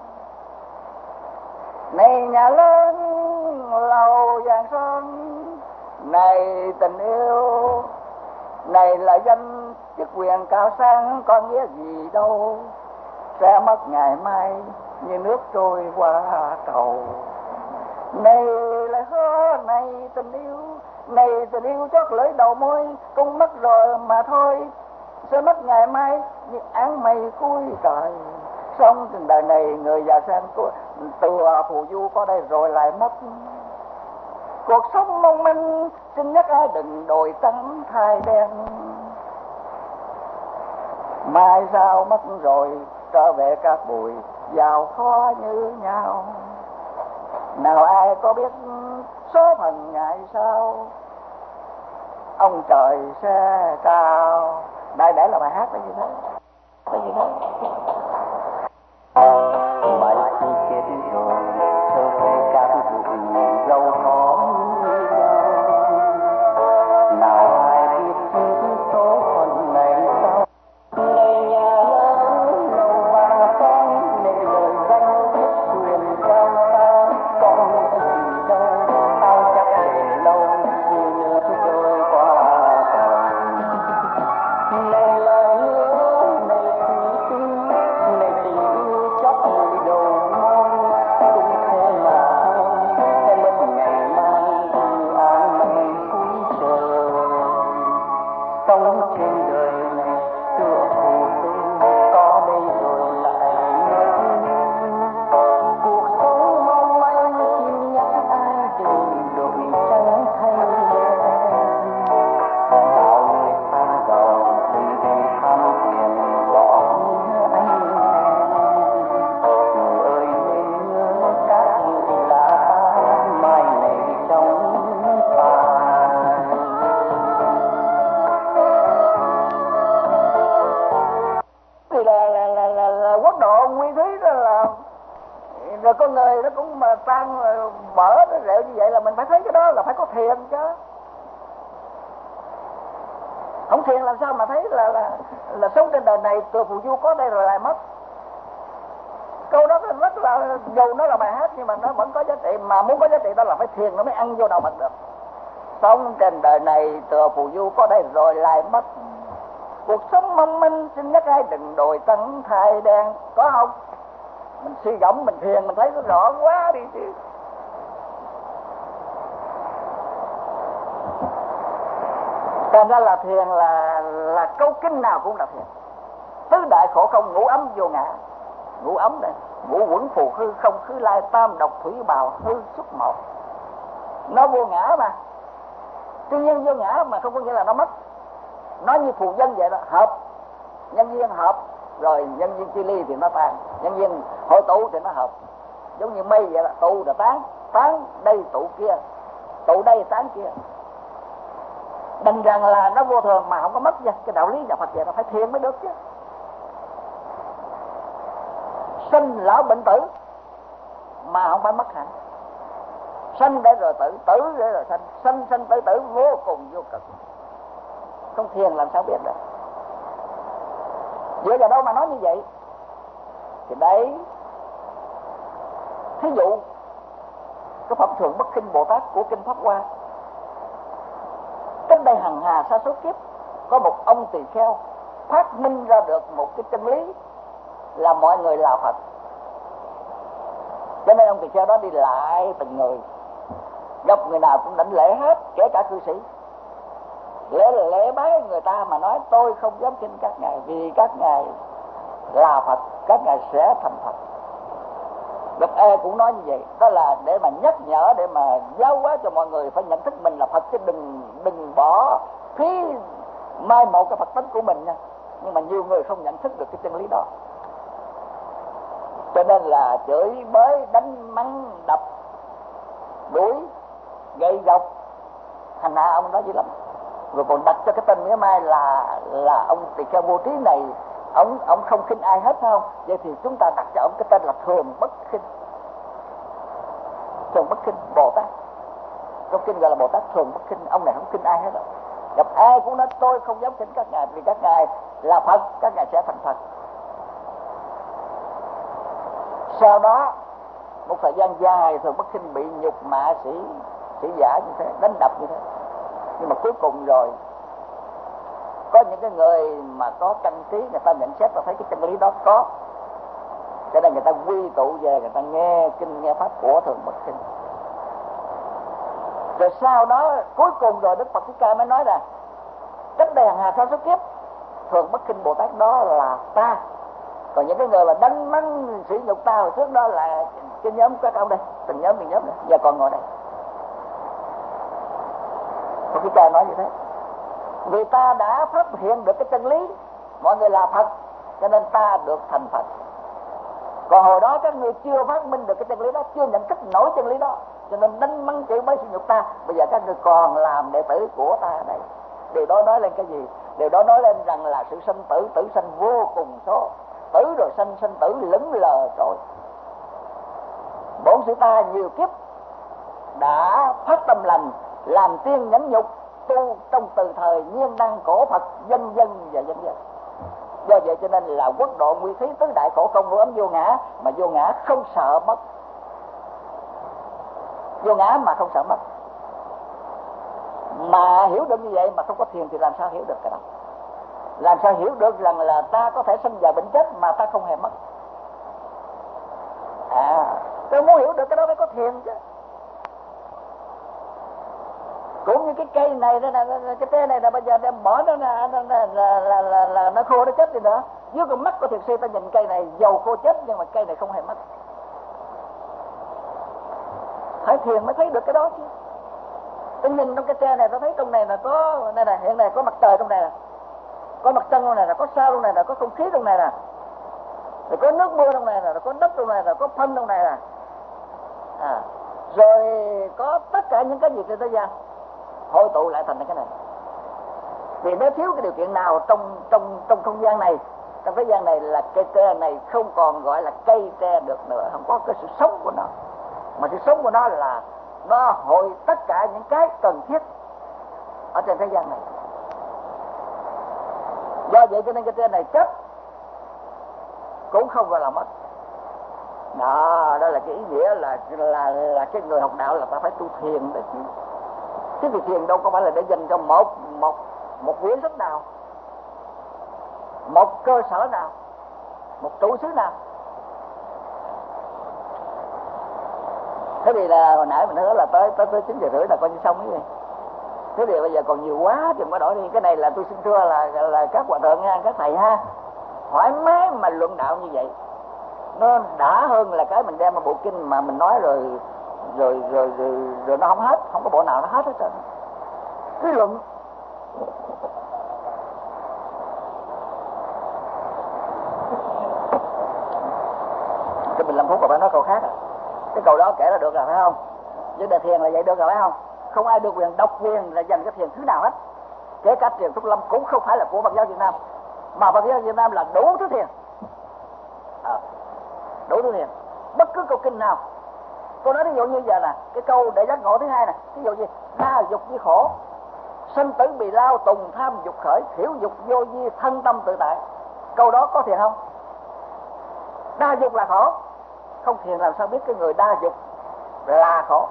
Này nhà lớn lầu vàng son, này tình yêu, này là danh chức quyền cao sang, có nghĩa gì đâu, sẽ mất ngày mai như nước trôi qua cầu. Này là hứa, này tình yêu chót lưỡi đầu môi, cũng mất rồi mà thôi, sẽ mất ngày mai như áng mây cuối trời. Sống trên đời này người già sang từ phù du có đây rồi lại mất. Cuộc sống mong manh, xin nhắc ai đừng đồi trắng thai đen. Mai sau mất rồi trở về các bụi, giàu khó như nhau. Nào ai có biết số phận ngày sau, ông trời sẽ trao. Đại để là bài hát là như thế. Cái gì đó mày khi chết rồi trở về các bụi, giàu khó như nhau. Nào ai biết số phận ngày sau. Này nhà lớn lầu vàng son, này lời danh chức quyền cao sang, Rồi con người nó cũng mà tan mở nó rệu như vậy là mình phải thấy cái đó là phải có thiền chứ. Không thiền làm sao mà thấy là sống trên đời này từ phù du có đây rồi lại mất. Câu đó rất là, dù nó là bài hát nhưng mà nó vẫn có giá trị. Mà muốn có giá trị đó là phải thiền nó mới ăn vô đầu mình được. Sống trên đời này từ phù du có đây rồi lại mất. Cuộc sống mong manh xin nhắc ai đừng đồi trắng thay đen. Có không? Mình suy gẫm mình thiền mình thấy nó rõ quá đi chứ. Thành ra là thiền là câu kinh nào cũng là thiền. Tứ đại khổ không, ngũ ấm vô ngã. Ngũ ấm này, ngũ quẩn phù hư không khứ lai tam độc thủy bào hư xuất một. Nó vô ngã mà. Tuy nhiên vô ngã mà không có nghĩa là nó mất. Nó như phù dân vậy đó, hợp. Nhân viên hợp, rồi nhân viên chia ly thì nó tan. Nhân viên hội tụ thì nó hợp. Giống như mây vậy đó, tụ là tán. Tán đây tụ kia, tụ đây tán kia. Đành rằng là nó vô thường mà không có mất nha. Cái đạo lý nhà Phật vậy nó phải thiền mới được chứ. Sinh lão bệnh tử mà không phải mất hẳn. Sanh để rồi tử, tử để rồi sanh. Sanh sanh tử tử vô cùng vô cực. Không thiền làm sao biết được. Dựa vào đâu mà nói như vậy? Thì đấy, thí dụ cái phẩm Thường Bất Khinh Bồ Tát của kinh Pháp Hoa, cách đây hằng hà sa số kiếp, có một ông tỳ kheo phát minh ra được một cái chân lý là mọi người là Phật. Cho nên ông tỳ kheo đó đi lại từng người, gặp người nào cũng đảnh lễ hết, kể cả cư sĩ. Lễ bái người ta mà nói tôi không dám khinh các ngài vì các ngài là Phật, các ngài sẽ thành Phật. Gặp ai cũng nói như vậy. Đó là để mà nhắc nhở, để mà giáo hóa cho mọi người phải nhận thức mình là Phật, chứ đừng bỏ phí mai một cái Phật tính của mình nha. Nhưng mà nhiều người không nhận thức được cái chân lý đó, cho nên là chửi bới, đánh mắng, đập, đuổi, gây gộc, thành ra ông đó dữ lắm. Rồi còn đặt cho cái tên mỉa mai là ông tỳ kheo vô trí này, ông không khinh ai hết, phải không? Vậy thì chúng ta đặt cho ông cái tên là Thường Bất Khinh. Thường Bất Khinh Bồ Tát, trong kinh gọi là Bồ Tát Thường Bất Khinh. Ông này không khinh ai hết rồi. Gặp ai cũng nói tôi không dám khinh các ngài vì các ngài là Phật, các ngài sẽ thành Phật. Sau đó một thời gian dài Thường Bất Khinh bị nhục mạ sĩ giả như thế, đánh đập như thế. Nhưng mà cuối cùng rồi có những cái người mà có căn trí, người ta nhận xét và thấy cái chân lý đó có, cho nên người ta quy tụ về, người ta nghe kinh nghe pháp của Thường Bất Khinh. Rồi sau đó cuối cùng rồi Đức Phật Thích Ca mới nói là cách đây hàng hà sa số kiếp Thường Bất Khinh Bồ Tát đó là ta. Còn những cái người mà đánh mắng sỉ nhục ta hồi trước đó là cái nhóm các ông đây, từng nhóm này, giờ còn ngồi đây. Phật Thích Ca nói như thế. Vì ta đã phát hiện được cái chân lý mọi người là Phật, cho nên ta được thành Phật. Còn hồi đó các người chưa phát minh được cái chân lý đó, chưa nhận thức nổi chân lý đó, cho nên đánh mắng chửi bới sỉ nhục ta. Bây giờ các người còn làm đệ tử của ta đây. Điều đó nói lên cái gì? Điều đó nói lên rằng là sự sanh tử, tử sanh vô cùng số. Tử rồi sanh, sanh tử lững lờ rồi. Bổn sư ta nhiều kiếp đã phát tâm lành, làm tiên nhẫn nhục, tu trong từ thời nhiên đăng cổ Phật dân dân và dân dân. Do vậy cho nên là quốc độ nguyên thí tứ đại khổ không vô ấm vô ngã, mà vô ngã không sợ mất. Vô ngã mà không sợ mất. Mà hiểu được như vậy mà không có thiền thì làm sao hiểu được cái đó? Làm sao hiểu được rằng là ta có thể sinh già bệnh chết mà ta không hề mất? Tôi muốn hiểu được cái đó phải có thiền chứ. Cũng như cái cây này đó nè, cái cây này là bây giờ đem bỏ nó là nó khô nó chết đi nữa. Dưới con mắt của thiền sư ta nhìn cây này dầu khô chết nhưng mà cây này không hề mất. Phải thiền mới thấy được cái đó chứ. Tôi nhìn trong cái tre này tôi thấy trong này là có này nè, hiện nay có mặt trời trong này nè, có mặt trăng trong này nè, có sao trong này nè, có không khí trong này nè, rồi có nước mưa trong này nè, rồi có đất trong này nè, có phân trong này nè, rồi có tất cả những cái gì trên thế gian hội tụ lại thành cái này. Vì nếu thiếu cái điều kiện nào trong không gian này trong thế gian này là cây tre này không còn gọi là cây tre được nữa, không có cái sự sống của nó, mà sự sống của nó là nó hội tất cả những cái cần thiết ở trên thế gian này. Do vậy cho nên cái tre này chết cũng không gọi là mất. Đó là cái ý nghĩa là cái người học đạo là ta phải tu thiền đấy chứ. Chứ thì thiền đâu có phải là để dành cho một quyển sách nào, một cơ sở nào, một trụ xứ nào. Thế thì là hồi nãy mình nói là tới 9:30 là coi như xong cái gì. Thế thì bây giờ còn nhiều quá thì mới đổi đi. Cái này là tôi xin thưa là các hòa thượng nha, các thầy ha, thoải mái mà luận đạo như vậy nó đã hơn là cái mình đem một bộ kinh mà mình nói rồi nó không hết, không có bộ nào nó hết hết trơn. Cứ luận. Cho mình 5 phút rồi phải nói câu khác à. Cái câu đó kể là được rồi phải không? Với đề thiền là vậy được rồi phải không? Không ai được quyền độc quyền là dành cái thiền thứ nào hết. Kể cả thiền Trúc Lâm cũng không phải là của Phật giáo Việt Nam, mà Phật giáo Việt Nam là đủ thứ thiền. Đủ thứ thiền. Bất cứ câu kinh nào. Tôi nói ví dụ như giờ nè, cái câu để giác ngộ thứ hai nè, ví dụ như đa dục với khổ, sinh tử bị lao, tùng tham dục khởi, thiểu dục vô vi, thân tâm tự tại. Câu đó có thiền không? Đa dục là khổ. Không thiền làm sao biết cái người đa dục là khổ.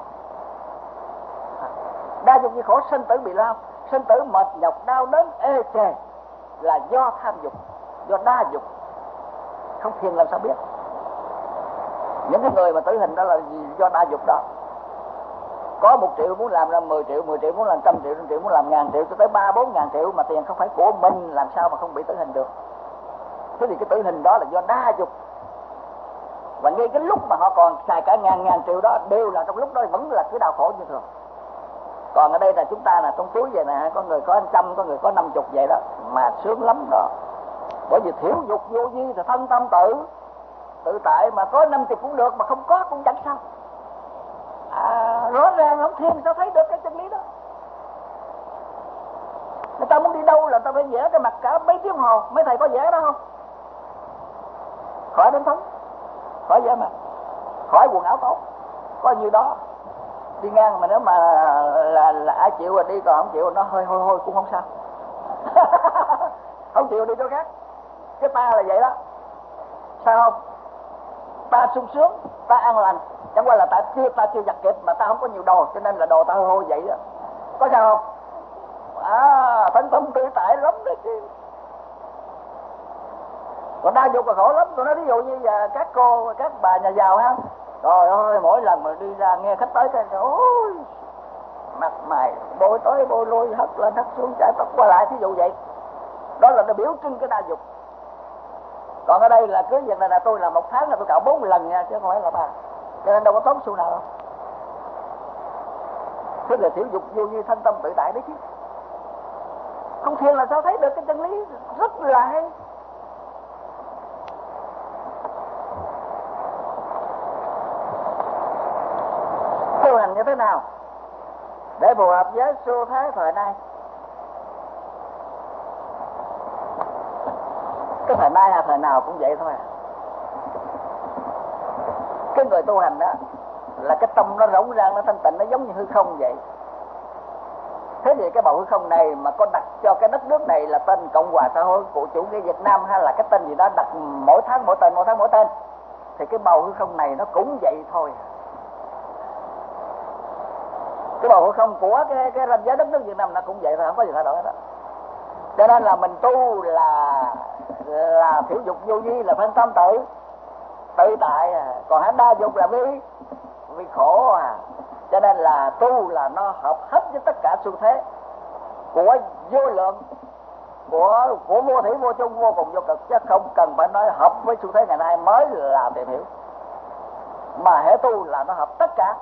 Đa dục với khổ, sinh tử bị lao, sinh tử mệt nhọc đau đớn ê chề là do tham dục, do đa dục. Không thiền làm sao biết. Những cái người mà tử hình đó là do đa dục đó. Có 1 triệu muốn làm ra 10 triệu, 10 triệu muốn làm 100 triệu, muốn làm 1000 triệu, cho tới 3-4 ngàn triệu mà tiền không phải của mình, làm sao mà không bị tử hình được. Thế thì cái tử hình đó là do đa dục. Và ngay cái lúc mà họ còn xài cả ngàn triệu đó đều là trong lúc đó vẫn là cái đau khổ như thường. Còn ở đây là chúng ta là trong túi vậy nè, có người có 100, có người có 50 vậy đó, mà sướng lắm đó. Bởi vì thiểu dục vô vi thì thân tâm tự tại, mà có 50 cũng được, mà không có cũng chẳng sao. Rõ ràng không thiền sao thấy được cái chân lý đó. Người ta muốn đi đâu là ta phải vẽ cái mặt cả mấy tiếng hồ. Mấy thầy có vẽ đó không? Khỏi đến thống, khỏi vẽ mặt, khỏi quần áo tốt, có nhiêu đó. Đi ngang mà nếu mà là ai chịu rồi đi, còn không chịu nó hơi hôi cũng không sao. Không chịu đi chỗ khác. Cái ta là vậy đó. Sao không? Ta sung sướng, ta an lành, chẳng qua là ta chưa giặt kịp mà ta không có nhiều đồ, cho nên là đồ ta hôi vậy đó. Có sao không? Thân tâm tự tại lắm đấy chứ. Còn đa dục là khổ lắm. Tôi nói ví dụ như các cô, các bà nhà giàu ha, trời ơi, mỗi lần mà đi ra nghe khách tới cái ôi mặt mày bôi tới bôi lui, hất lên hất xuống, chải tóc qua lại, thí dụ vậy. Đó là nó biểu trưng cái đa dục. Còn ở đây là cứ việc này là tôi làm 1 tháng là tôi cạo 4 lần nha, chứ không phải là 3. Cho nên đâu có tốn xu nào đâu. Thế là thiểu dục vô vi, thân tâm tự tại đấy chứ. Không thiền là sao thấy được cái chân lý rất là hay. Tu hành như thế nào để phù hợp với xu thế thời nay? Cái thời nay hay thời nào cũng vậy thôi. Cái người tu hành đó là cái tâm nó rỗng rang, nó thanh tịnh, nó giống như hư không vậy. Thế thì cái bầu hư không này mà có đặt cho cái đất nước này là tên Cộng hòa xã hội của chủ nghĩa Việt Nam, hay là cái tên gì đó đặt mỗi tháng mỗi tên, thì cái bầu hư không này nó cũng vậy thôi. Cái bầu hư không của cái ranh giới đất nước Việt Nam nó cũng vậy thôi, không có gì thay đổi đó. Cho nên là mình tu là thiểu dục vô vi, là phân tâm tự tại, còn hãy đa dục là vì khổ à. Cho nên là tu là nó hợp hết với tất cả xu thế của vô lượng, của vô thủy vô chung vô cùng vô cực, chứ không cần phải nói hợp với xu thế ngày nay mới là tìm hiểu. Mà hệ tu là nó hợp tất cả.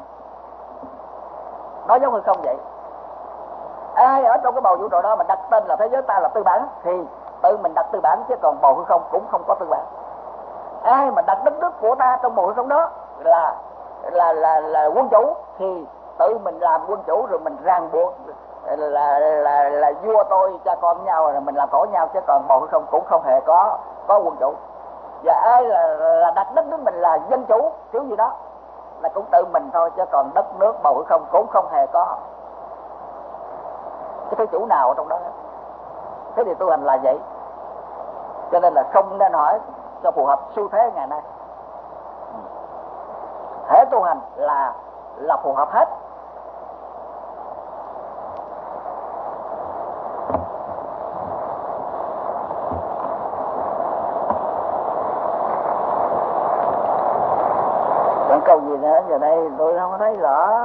Nó giống như không vậy. Ai ở trong cái bầu vũ trụ đó mà đặt tên là thế giới ta là tư bản thì tự mình đặt tư bản, chứ còn bầu hư không cũng không có tư bản. Ai mà đặt đất nước của ta trong bầu hư không đó là quân chủ thì tự mình làm quân chủ, rồi mình ràng buộc là vua tôi cha con với nhau là mình làm khổ nhau, chứ còn bầu không cũng không hề có quân chủ. Và ai là đặt đất nước mình là dân chủ kiểu gì đó là cũng tự mình thôi, chứ còn đất nước bầu không cũng không hề có cái thứ chủ nào ở trong đó. Thế thì tu hành là vậy, cho nên là không nên hỏi cho phù hợp xu thế ngày nay. Thể tu hành là phù hợp hết. Còn câu gì nữa giờ đây tôi không thấy rõ.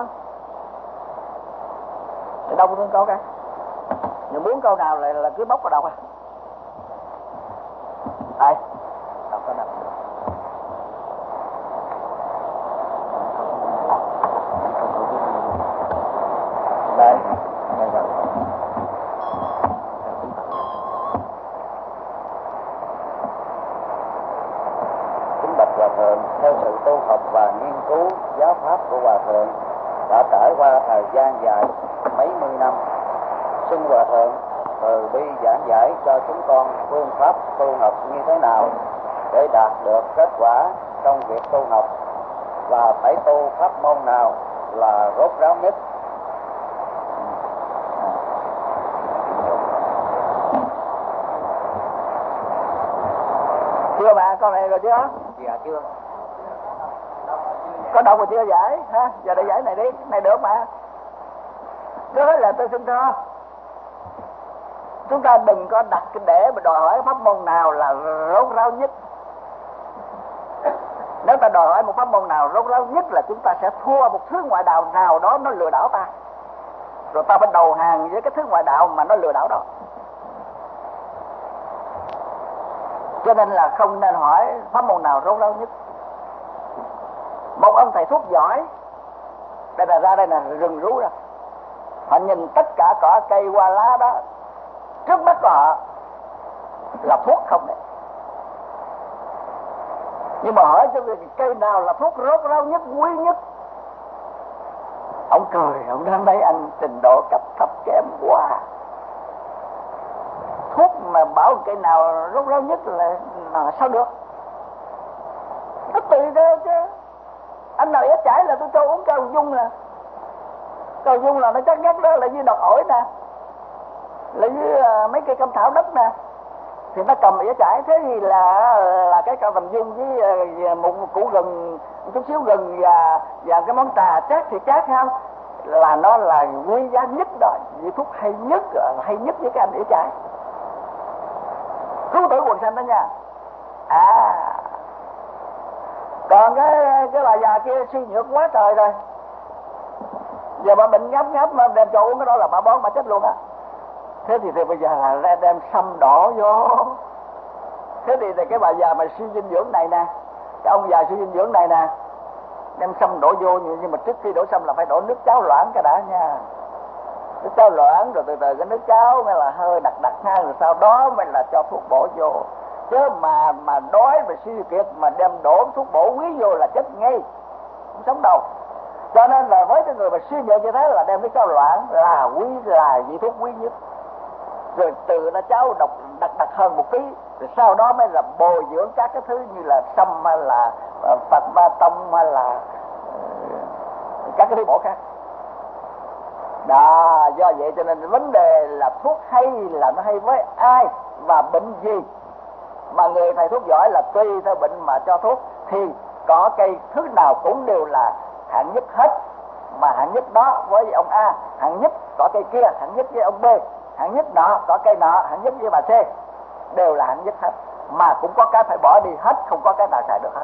Thì đâu có tiếng câu cả. Nhưng muốn câu nào là cứ bóc vào đầu à. Đây, đọc có đọc. Đây, đây rồi. Kính bạch Hòa Thượng, theo sự tu học và nghiên cứu giáo pháp của Hòa Thượng đã trải qua thời gian dài mấy mươi năm, xin Hòa Thượng từ bi giảng giải cho chúng con phương pháp tu học như thế nào để đạt được kết quả trong việc tu học, và phải tu pháp môn nào là rốt ráo nhất. Chưa bà, con này rồi chưa? Dạ chưa. Có đọc rồi chưa giải ha? Giờ để giải này đi, này được mà. Đó là tôi xin thưa, chúng ta đừng có đặt để mà đòi hỏi pháp môn nào là rốt ráo nhất. Nếu ta đòi hỏi một pháp môn nào rốt ráo nhất là chúng ta sẽ thua một thứ ngoại đạo nào đó nó lừa đảo ta, rồi ta phải đầu hàng với cái thứ ngoại đạo mà nó lừa đảo đó. Cho nên là không nên hỏi pháp môn nào rốt ráo nhất. Một ông thầy thuốc giỏi, đây là ra đây là rừng rú ra, họ nhìn tất cả cỏ cây hoa lá đó trước mắt của họ là thuốc không đấy. Nhưng mà hỏi cho người cây nào là thuốc rốt ráo nhất, quý nhất, ông cười, ông đang thấy anh trình độ cấp thấp kém quá. Thuốc mà bảo cây nào rốt ráo nhất là sao được? Nó tùy theo chứ. Anh nào ép chảy là tôi cho uống cao dung nè. Cao dung là nó chắc nhất đó, là với đọt ổi nè, là với mấy cây cam thảo đất nè, thì nó cầm ỉa chảy. Thế thì là cái cao tầm dung với một củ gừng, một chút xíu gừng và cái món trà chát thì chát không, là nó là quý giá nhất đó, vị thuốc hay nhất với cái anh ỉa chảy. Cứu tử quần sanh đó nha. Còn cái bà già kia suy nhược quá trời rồi, giờ bà bệnh ngáp mà đem cho uống cái đó là bà bón bà chết luôn á. Thế thì bây giờ là đem sâm đỏ vô. Thế thì cái bà già mà suy dinh dưỡng này nè, cái ông già suy dinh dưỡng này nè, đem sâm đổ vô, nhưng mà trước khi đổ sâm là phải đổ nước cháo loãng cái đã nha. Nước cháo loãng rồi từ từ cái nước cháo mới là hơi đặc ha, rồi sau đó mới là cho thuốc bổ vô. Chứ mà đói và suy kiệt mà đem đổ thuốc bổ quý vô là chết ngay, không sống đâu. Cho nên là với cái người mà suy nhược như thế là đem cái cháo loãng là quý, là vị thuốc quý nhất. Rồi từ nó cháo độc đặc hơn một tí, rồi sau đó mới là bồi dưỡng các cái thứ như là sâm hay là Phật Ma Tông hay là các cái thứ bổ khác. Đó, do vậy cho nên vấn đề là thuốc hay là nó hay với ai và bệnh gì. Mà người thầy thuốc giỏi là tùy theo bệnh mà cho thuốc, thì có cây thứ nào cũng đều là hạng nhất hết. Mà hạng nhất đó với ông A, hạng nhất có cây kia, hạng nhất với ông B, hạng nhất nọ có cây nọ, hạng nhất với bà C, đều là hạng nhất hết. Mà cũng có cái phải bỏ đi hết, không có cái nào xài được hết.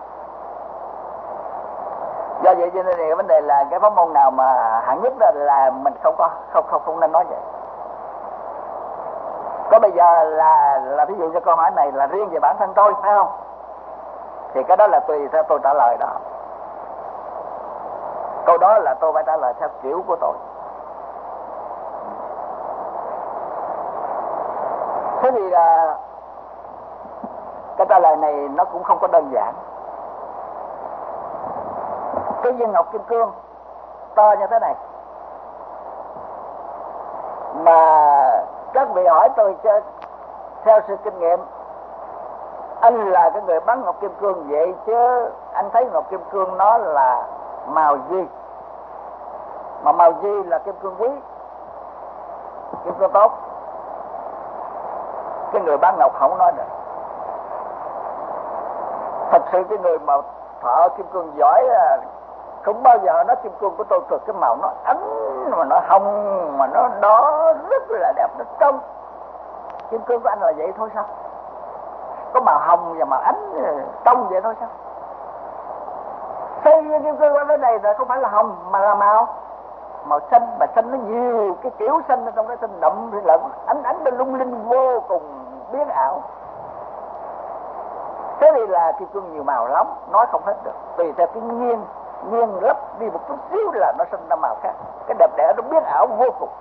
Do vậy cho nên thì vấn đề là cái pháp môn nào mà hạng nhất là mình không nên nói vậy. Có bây giờ là ví dụ như câu hỏi này là riêng về bản thân tôi, phải không? Thì cái đó là tùy theo tôi trả lời đó. Câu đó là tôi phải trả lời theo kiểu của tôi. Thế thì cái trả lời này nó cũng không có đơn giản. Cái viên ngọc kim cương to như thế này, Mà các vị hỏi tôi cho theo sự kinh nghiệm, anh là cái người bắn ngọc kim cương vậy chứ anh thấy ngọc kim cương nó là màu gì? Mà màu gì là kim cương quý, kim cương tốt? Cái người bán ngọc không nói được. Thật sự cái người mà thợ kim cương giỏi không bao giờ nói kim cương của tôi cực, cái màu nó ánh mà nó hồng mà nó đỏ rất là đẹp, nó trong. Kim cương của anh là vậy thôi sao? Có màu hồng và màu ánh trong vậy thôi sao? Xây kim cương ở bên này là không phải là hồng mà là màu xanh, mà xanh nó nhiều cái kiểu xanh ở trong cái xanh đậm thì là ánh bên lung linh vô cùng biến ảo. Thế thì là kim cương nhiều màu lắm, nói không hết được, tùy theo cái nghiêng lấp đi một chút xíu là nó sinh ra màu khác. Cái đẹp đẽ nó biến ảo vô cùng.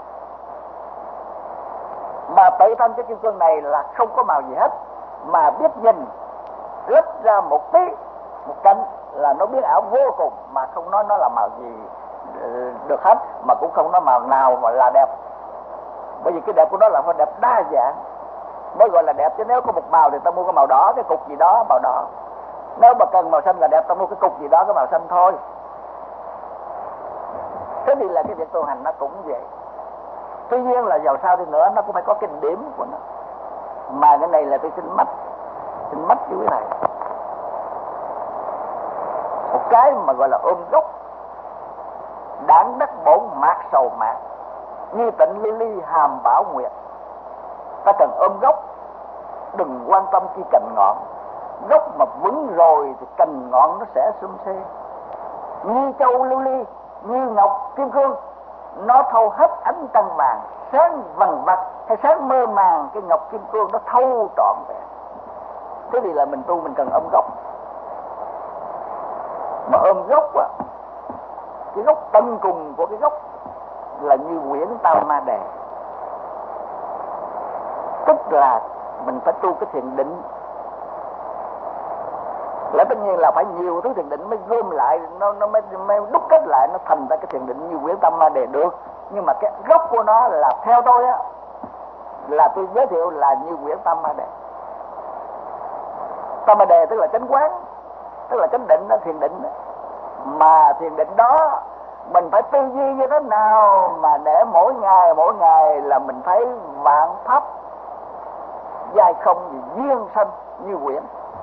Mà tự thân cái kim cương này là không có màu gì hết, mà biết nhìn lấp ra một tí một cạnh là nó biến ảo vô cùng, mà không nói nó là màu gì được hết, mà cũng không nói màu nào mà là đẹp. Bởi vì cái đẹp của nó là phải đẹp đa dạng mới gọi là đẹp, chứ nếu có một màu thì ta mua cái màu đỏ, cái cục gì đó màu đỏ. Nếu mà cần màu xanh là đẹp, ta mua cái cục gì đó cái màu xanh thôi. Thế thì là cái việc tu hành nó cũng vậy. Tuy nhiên là dầu sao đi nữa nó cũng phải có cái điểm của nó. Mà cái này là tôi xin mắt với quý thầy một cái mà gọi là ôm gốc, đảng đắc bổn mạc sầu mạc, như tịnh lưu ly hàm bảo nguyệt. Ta cần ôm gốc, đừng quan tâm chi cành ngọn. Gốc mà vững rồi thì cành ngọn nó sẽ sum xê. Như châu lưu ly, như ngọc kim cương, nó thâu hết ánh trăng vàng, sáng vằn vặt hay sáng mơ màng, cái ngọc kim cương nó thâu trọn vẹn. Thế thì là mình tu mình cần ôm gốc. Mà ôm gốc cái gốc tân cùng của cái gốc là như quyển Tam Ma Đề. Tức là mình phải tu cái thiền định. Lẽ tất nhiên là phải nhiều thứ thiền định mới gom lại, nó mới đúc kết lại, nó thành ra cái thiền định như quyển Tam Ma Đề được. Nhưng mà cái gốc của nó là theo tôi là tôi giới thiệu là như quyển Tam Ma Đề. Tam Ma Đề tức là chánh quán, tức là chánh định đó, thiền định đó. Mà thiền định đó mình phải tư duy như thế nào mà để mỗi ngày là mình thấy vạn pháp giai không gì duyên sanh như quyển.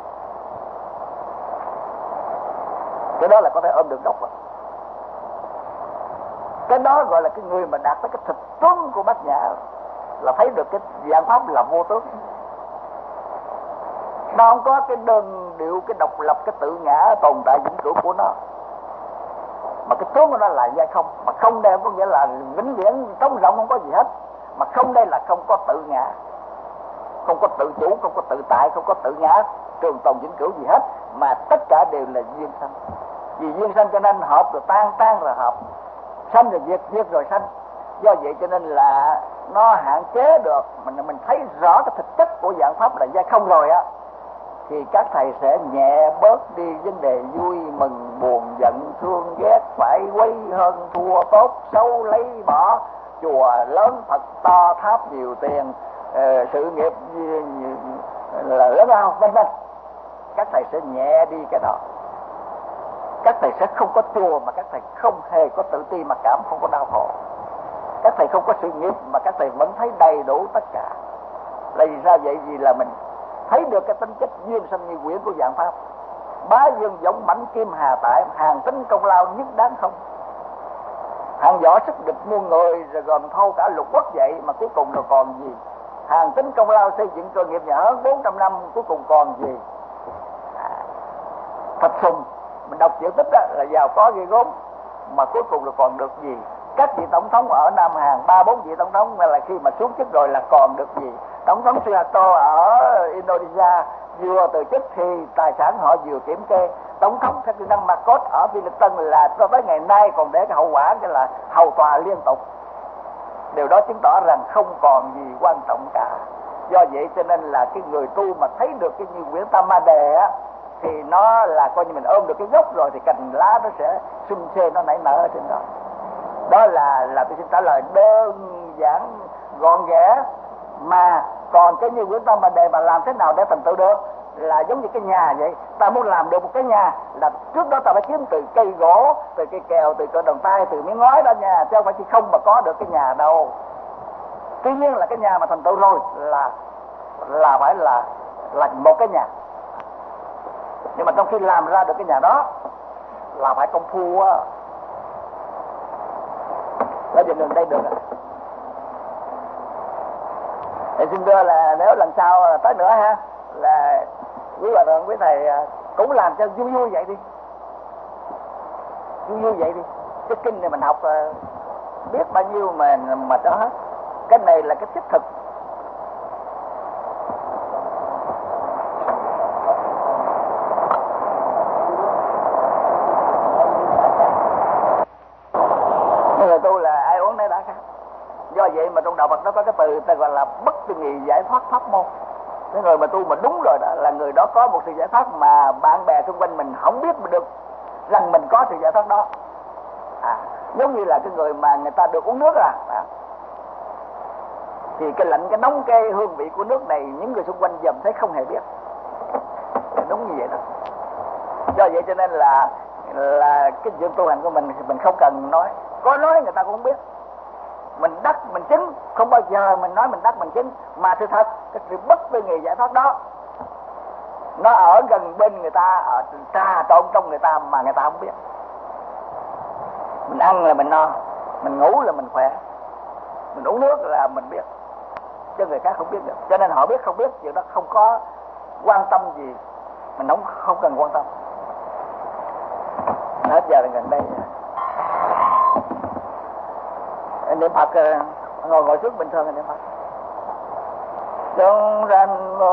Cái đó là có thể ôm được gốc rồi. Cái đó gọi là cái người mà đạt tới cái thực tướng của Bát Nhã, là thấy được cái vạn pháp là vô tướng. Nó không có cái đơn điệu, cái độc lập, cái tự ngã tồn tại vĩnh cửu của nó, mà cái tướng của nó là giai không. Mà không đây có nghĩa là vĩnh viễn trống rỗng, không có gì hết. Mà không đây là không có tự ngã, không có tự chủ, không có tự tại, không có tự ngã trường tồn vĩnh cửu gì hết, mà tất cả đều là duyên sanh. Vì duyên sanh cho nên hợp rồi tan rồi hợp, sanh rồi diệt rồi sanh. Do vậy cho nên là nó hạn chế được. Mình thấy rõ cái thực chất của dạng pháp là giai không rồi á, thì các thầy sẽ nhẹ bớt đi vấn đề vui mừng buồn giận thương ghét, phải quấy hơn thua, tốt xấu lấy bỏ, chùa lớn Phật to tháp nhiều tiền, sự nghiệp là lớn lao vân vân. Các thầy sẽ nhẹ đi cái đó. Các thầy sẽ không có chùa mà các thầy không hề có tự ti mặc cảm, không có đau khổ. Các thầy không có sự nghiệp mà các thầy vẫn thấy đầy đủ tất cả. Là vì sao vậy? Vì là mình thấy được cái tính chất duyên sanh như quyển của dạng pháp. Bá dương giống mãnh kim hà tại, hàng tính công lao nhất đáng không. Hàng võ sức địch muôn người, rồi gồm thâu cả lục quốc vậy, mà cuối cùng rồi còn gì? Hàng tính công lao xây dựng cơ nghiệp nhà hơn 400 năm, cuối cùng còn gì? Thật sùng, mình đọc tiểu tích đó là giàu có ghê gốm, mà cuối cùng là còn được gì? Các vị tổng thống ở Nam Hàn, 3-4 vị tổng thống là khi mà xuống chức rồi là còn được gì? Tổng thống Suharto ở Indonesia vừa từ chức thì tài sản họ vừa kiểm kê. Tổng thống Ferdinand Marcos ở Philippines là cho tới ngày nay còn để cái hậu quả cái là hầu tòa liên tục. Điều đó chứng tỏ rằng không còn gì quan trọng cả. Do vậy cho nên là cái người tu mà thấy được cái như quyển Tam Ma Đề á, thì nó là coi như mình ôm được cái gốc rồi, thì cành lá nó sẽ sum xê, nó nảy nở ở trên đó. Đó là tôi xin trả lời đơn giản gọn ghẽ. Mà còn cái như quyết tâm mà đề mà làm thế nào để thành tựu được là giống như cái nhà vậy. Ta muốn làm được một cái nhà là trước đó ta phải kiếm từ cây gỗ, từ cây kèo, từ cỡ đồng tay, từ miếng ngói đó nha, chứ không phải chỉ không mà có được cái nhà đâu. Tuy nhiên là cái nhà mà thành tựu rồi là phải là một cái nhà. Nhưng mà trong khi làm ra được cái nhà đó là phải công phu á. Nói về gần đây được rồi. Thì xin thưa là nếu lần sau tới nữa ha, là quý bà thượng quý thầy cũng làm cho vui vui vậy đi, vui vậy đi. Cái kinh này mình học biết bao nhiêu mà đó hết. Cái này là cái thiết thực. Người tu là ai uống nấy đã khác. Do vậy mà trong đạo Phật nó có cái từ ta gọi là bất tư nghị giải thoát pháp môn. Cái người mà tu mà đúng rồi đó là người đó có một sự giải thoát mà bạn bè xung quanh mình không biết được rằng mình có sự giải thoát đó. Giống như là cái người mà người ta được uống nước thì cái lạnh, cái nóng, cái hương vị của nước này những người xung quanh dòm thấy không hề biết. Đúng như vậy đó. Do vậy cho nên là cái chuyện tu hành của mình thì mình không cần nói. Có nói người ta cũng không biết. Mình đắc mình chứng, không bao giờ mình nói mình đắc mình chứng. Mà sự thật cái sự bất tư nghị giải thoát đó nó ở gần bên người ta, ở trà trộn trong người ta mà người ta không biết. Mình ăn là mình no, mình ngủ là mình khỏe, mình uống nước là mình biết, chứ người khác không biết được. Cho nên họ biết không biết chuyện đó không có quan tâm gì, mình không cần quan tâm. Hết giờ gần đây niệm Phật ngồi xuống bình thường niệm Phật. Chúng sanh